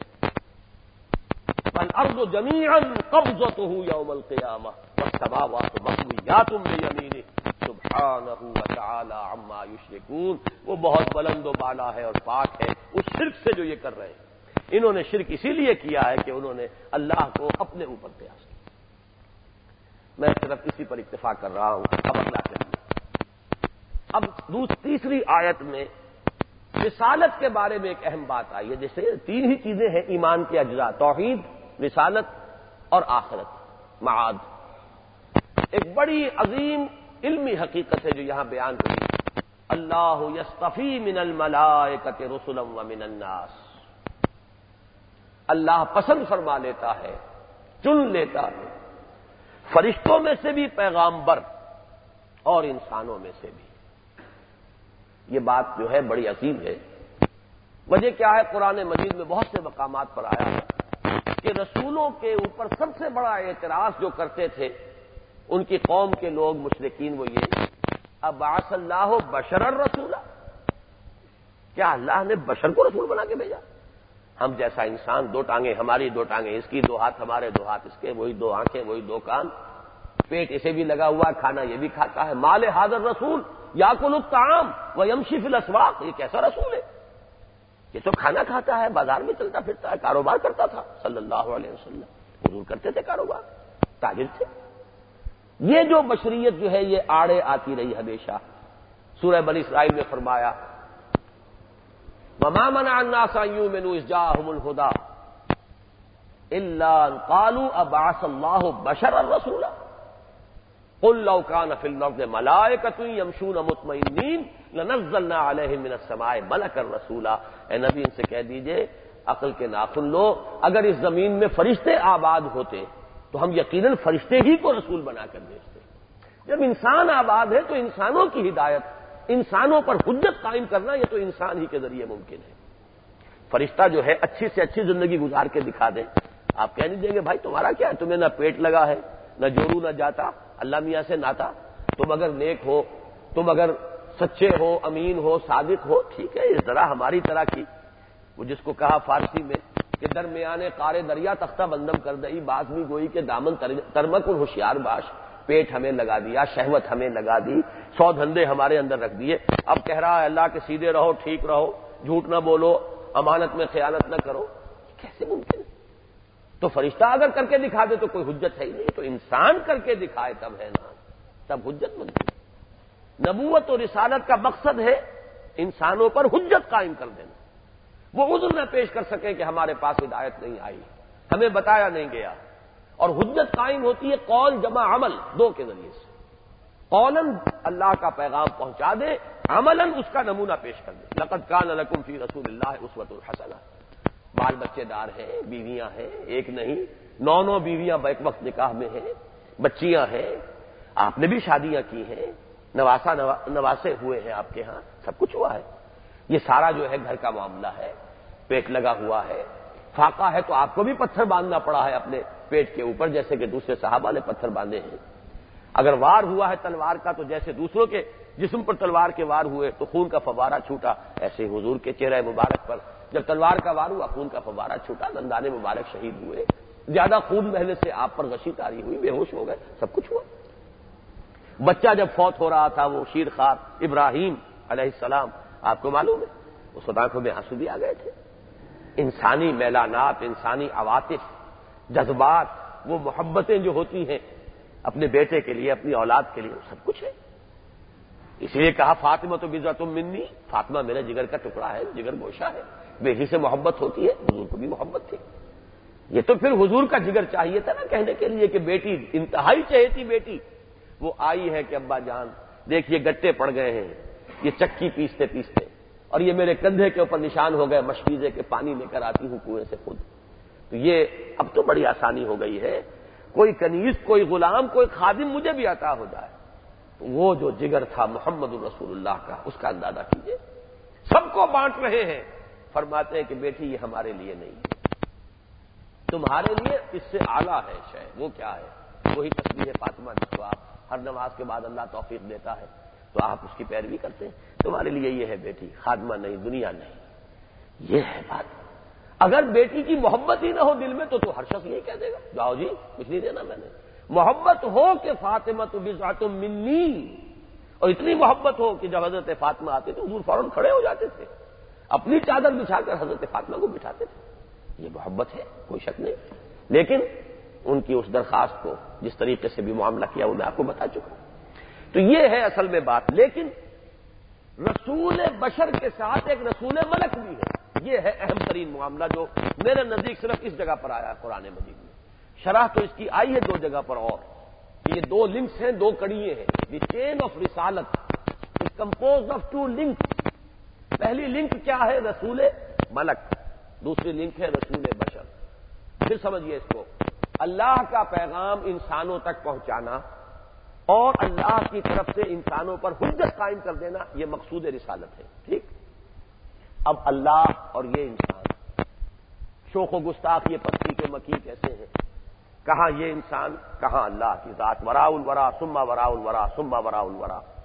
الارض جميعا قبضته يوم القيامة والسماوات مطويات بيمينه سبحانہ وتعالی عما یشرکون. وہ بہت بلند و بالا ہے اور پاک ہے اس شرک سے جو یہ کر رہے ہیں. انہوں نے شرک اسی لیے کیا ہے کہ انہوں نے اللہ کو اپنے اوپر قیاس کیا. میں صرف اسی پر اکتفا کر رہا ہوں. اب اگلا کہیے. اب تیسری آیت میں رسالت کے بارے میں ایک اہم بات آئی ہے. جیسے تین ہی چیزیں ہیں ایمان کے اجزاء: توحید، رسالت اور آخرت، معاد. ایک بڑی عظیم علمی حقیقت ہے جو یہاں بیان ہوئی. اللہ یصطفی من الملائکۃ رسلا ومن الناس. اللہ پسند فرما لیتا ہے، چن لیتا ہے فرشتوں میں سے بھی پیغامبر اور انسانوں میں سے بھی. یہ بات جو ہے بڑی عظیم ہے. وجہ کیا ہے؟ قرآن مجید میں بہت سے مقامات پر آیا ہے کہ رسولوں کے اوپر سب سے بڑا اعتراض جو کرتے تھے ان کی قوم کے لوگ مشرکین، وہ یہ ابعث اللہ بشرا رسولا، کیا اللہ نے بشر کو رسول بنا کے بھیجا؟ ہم جیسا انسان، دو ٹانگیں ہماری، دو ٹانگیں اس کی، دو ہاتھ ہمارے، دو ہاتھ اس کے، وہی دو آنکھیں، وہی دو کان، پیٹ اسے بھی لگا ہوا، کھانا یہ بھی کھاتا ہے. مال حاضر رسول یاکل الطعام ویمشی فی الاسواق. یہ کیسا رسول ہے؟ یہ تو کھانا کھاتا ہے، بازار میں چلتا پھرتا ہے، کاروبار کرتا تھا صلی اللہ علیہ وسلم. حضور کرتے تھے کاروبار، تاجر تھے. یہ جو بشریت جو ہے یہ آڑے آتی رہی ہمیشہ. سورہ بنی اسرائیل میں فرمایا وَمَا مَنَعَ النَّاسَ أَن يُؤْمِنُوا إِذْ جَاءَهُمُ الْهُدَىٰ إِلَّا أَن قَالُوا أَبْعَثَ اللَّهُ بَشَرًا رَّسُولًا قُل لَّوْ كَانَ فِي الْأَرْضِ مَلَائِكَةٌ يَمْشُونَ مُطْمَئِنِّينَ لَنَزَّلْنَا عَلَيْهِم مِّنَ السَّمَاءِ مَلَكًا رَّسُولًا. اے نبی ان سے کہہ دیجئے عقل کے ناخن لو، اگر اس زمین میں فرشتے آباد ہوتے تو ہم یقیناً فرشتے ہی کو رسول بنا کر بھیجتے. جب انسان آباد ہے تو انسانوں کی ہدایت، انسانوں پر حجت قائم کرنا یہ تو انسان ہی کے ذریعے ممکن ہے. فرشتہ جو ہے اچھی سے اچھی زندگی گزار کے دکھا دے. آپ کہہ نہیں دیں گے بھائی تمہارا کیا ہے، تمہیں نہ پیٹ لگا ہے، نہ جورو نہ جاتا، اللہ میاں سے ناتا، تم اگر نیک ہو، تم اگر سچے ہو، امین ہو، صادق ہو، ٹھیک ہے. اس طرح ہماری طرح کی وہ جس کو کہا فارسی میں کہ درمیانے قار دریا تختہ بندم کر دئی، بات بھی گوئی کہ دامن ترمک اور ہوشیار باش. پیٹ ہمیں لگا دیا، شہوت ہمیں لگا دی، 100 دھندے ہمارے اندر رکھ دیے. اب کہہ رہا ہے اللہ کے سیدھے رہو، ٹھیک رہو، جھوٹ نہ بولو، امانت میں خیانت نہ کرو. کیسے ممکن ہے؟ تو فرشتہ اگر کر کے دکھا دے تو کوئی حجت ہے ہی نہیں. تو انسان کر کے دکھائے تب ہے نا، تب حجت بنتی ہے. نبوت اور رسالت کا مقصد ہے انسانوں پر حجت قائم کر دینا. وہ عذر نہ پیش کر سکیں کہ ہمارے پاس ہدایت نہیں آئی، ہمیں بتایا نہیں گیا. اور حجت قائم ہوتی ہے قول جمع عمل، دو کے ذریعے سے. قولاً اللہ کا پیغام پہنچا دے، عملاً اس کا نمونہ پیش کر دے. لقد کان لکم فی رسول اللہ اسوۃ حسنہ. بال بچے دار ہیں، بیویاں ہیں، ایک نہیں 9 بیویاں بیک وقت نکاح میں ہیں، بچیاں ہیں، آپ نے بھی شادیاں کی ہیں، نواسے ہوئے ہیں آپ کے ہاں، سب کچھ ہوا ہے. یہ سارا جو ہے گھر کا معاملہ ہے. پیٹ لگا ہوا ہے، فاقہ ہے تو آپ کو بھی پتھر باندھنا پڑا ہے اپنے پیٹ کے اوپر جیسے کہ دوسرے صحابہ نے پتھر باندھے ہیں. اگر وار ہوا ہے تلوار کا تو جیسے دوسروں کے جسم پر تلوار کے وار ہوئے تو خون کا فوارہ چھوٹا، ایسے حضور کے چہرہ مبارک پر جب تلوار کا وار ہوا خون کا فوارہ چھوٹا، دندان مبارک شہید ہوئے، زیادہ خون بہنے سے آپ پر غشی طاری ہوئی، بے ہوش ہو گئے، سب کچھ ہوا. بچہ جب فوت ہو رہا تھا وہ شیر خوار ابراہیم علیہ السلام، آپ کو معلوم ہے اس وقت آنکھوں میں آنسو بھی آ گئے تھے. انسانی میلانات، انسانی عواطف، جذبات، وہ محبتیں جو ہوتی ہیں اپنے بیٹے کے لیے، اپنی اولاد کے لیے، وہ سب کچھ ہے۔ اس لیے کہا فاطمہ تو بضعۃ منی، فاطمہ میرے جگر کا ٹکڑا ہے، جگر گوشہ ہے۔ بیٹی سے محبت ہوتی ہے، حضور کو بھی محبت تھی۔ یہ تو پھر حضور کا جگر چاہیے تھا نا کہنے کے لیے کہ بیٹی انتہائی چہیتی بیٹی وہ آئی ہے کہ ابا جان دیکھیے گٹے پڑ گئے ہیں، یہ چکی پیستے پیستے، اور یہ میرے کندھے کے اوپر نشان ہو گئے مشکیزے کے، پانی لے کر آتی ہوں کنویں سے خود۔ تو یہ اب تو بڑی آسانی ہو گئی ہے، کوئی کنیز، کوئی غلام، کوئی خادم مجھے بھی عطا ہو جائے۔ وہ جو جگر تھا محمد الرسول اللہ کا، اس کا اندازہ کیجئے، سب کو بانٹ رہے ہیں، فرماتے ہیں کہ بیٹی یہ ہمارے لیے نہیں ہے، تمہارے لیے اس سے اعلیٰ ہے شے۔ وہ کیا ہے؟ وہی تسبیح فاطمہ جس کو آپ ہر نماز کے بعد اللہ توفیق دیتا ہے تو آپ اس کی پیروی کرتے ہیں۔ تمہارے لیے یہ ہے بیٹی، خادمہ نہیں، دنیا نہیں۔ یہ ہے بات۔ اگر بیٹی کی محبت ہی نہ ہو دل میں تو ہر شخص یہی کہہ دے گا جاؤ جی کچھ نہیں دینا میں نے۔ محبت ہو کہ فاطمہ تو بضعۃ منی، اور اتنی محبت ہو کہ جب حضرت فاطمہ آتے تھے حضور فوراً کھڑے ہو جاتے تھے، اپنی چادر بچھا کر حضرت فاطمہ کو بٹھاتے تھے۔ یہ محبت ہے، کوئی شک نہیں۔ لیکن ان کی اس درخواست کو جس طریقے سے بھی معاملہ کیا وہ میں آپ کو بتا چکا ہوں۔ تو یہ ہے اصل میں بات۔ لیکن رسول بشر کے ساتھ ایک رسول ملک بھی ہے، یہ ہے اہم ترین معاملہ جو میرے نزدیک صرف اس جگہ پر آیا ہے قرآن مجید میں۔ شرح تو اس کی آئی ہے دو جگہ پر، اور یہ دو لنکس ہیں، دو کڑیے ہیں۔ دی چین آف رسالت is composed of two links. پہلی لنک کیا ہے؟ رسول ملک، دوسری لنک ہے رسول بشر۔ پھر سمجھیے اس کو، اللہ کا پیغام انسانوں تک پہنچانا اور اللہ کی طرف سے انسانوں پر حجت قائم کر دینا، یہ مقصود رسالت ہے، ٹھیک؟ اب اللہ اور یہ انسان، شوخ و گستاخ یہ پستی کے مکی کیسے ہیں؟ کہاں یہ انسان، کہاں اللہ کی ذات، وراء الورا ثم وراء الورا ثم وراء الورا۔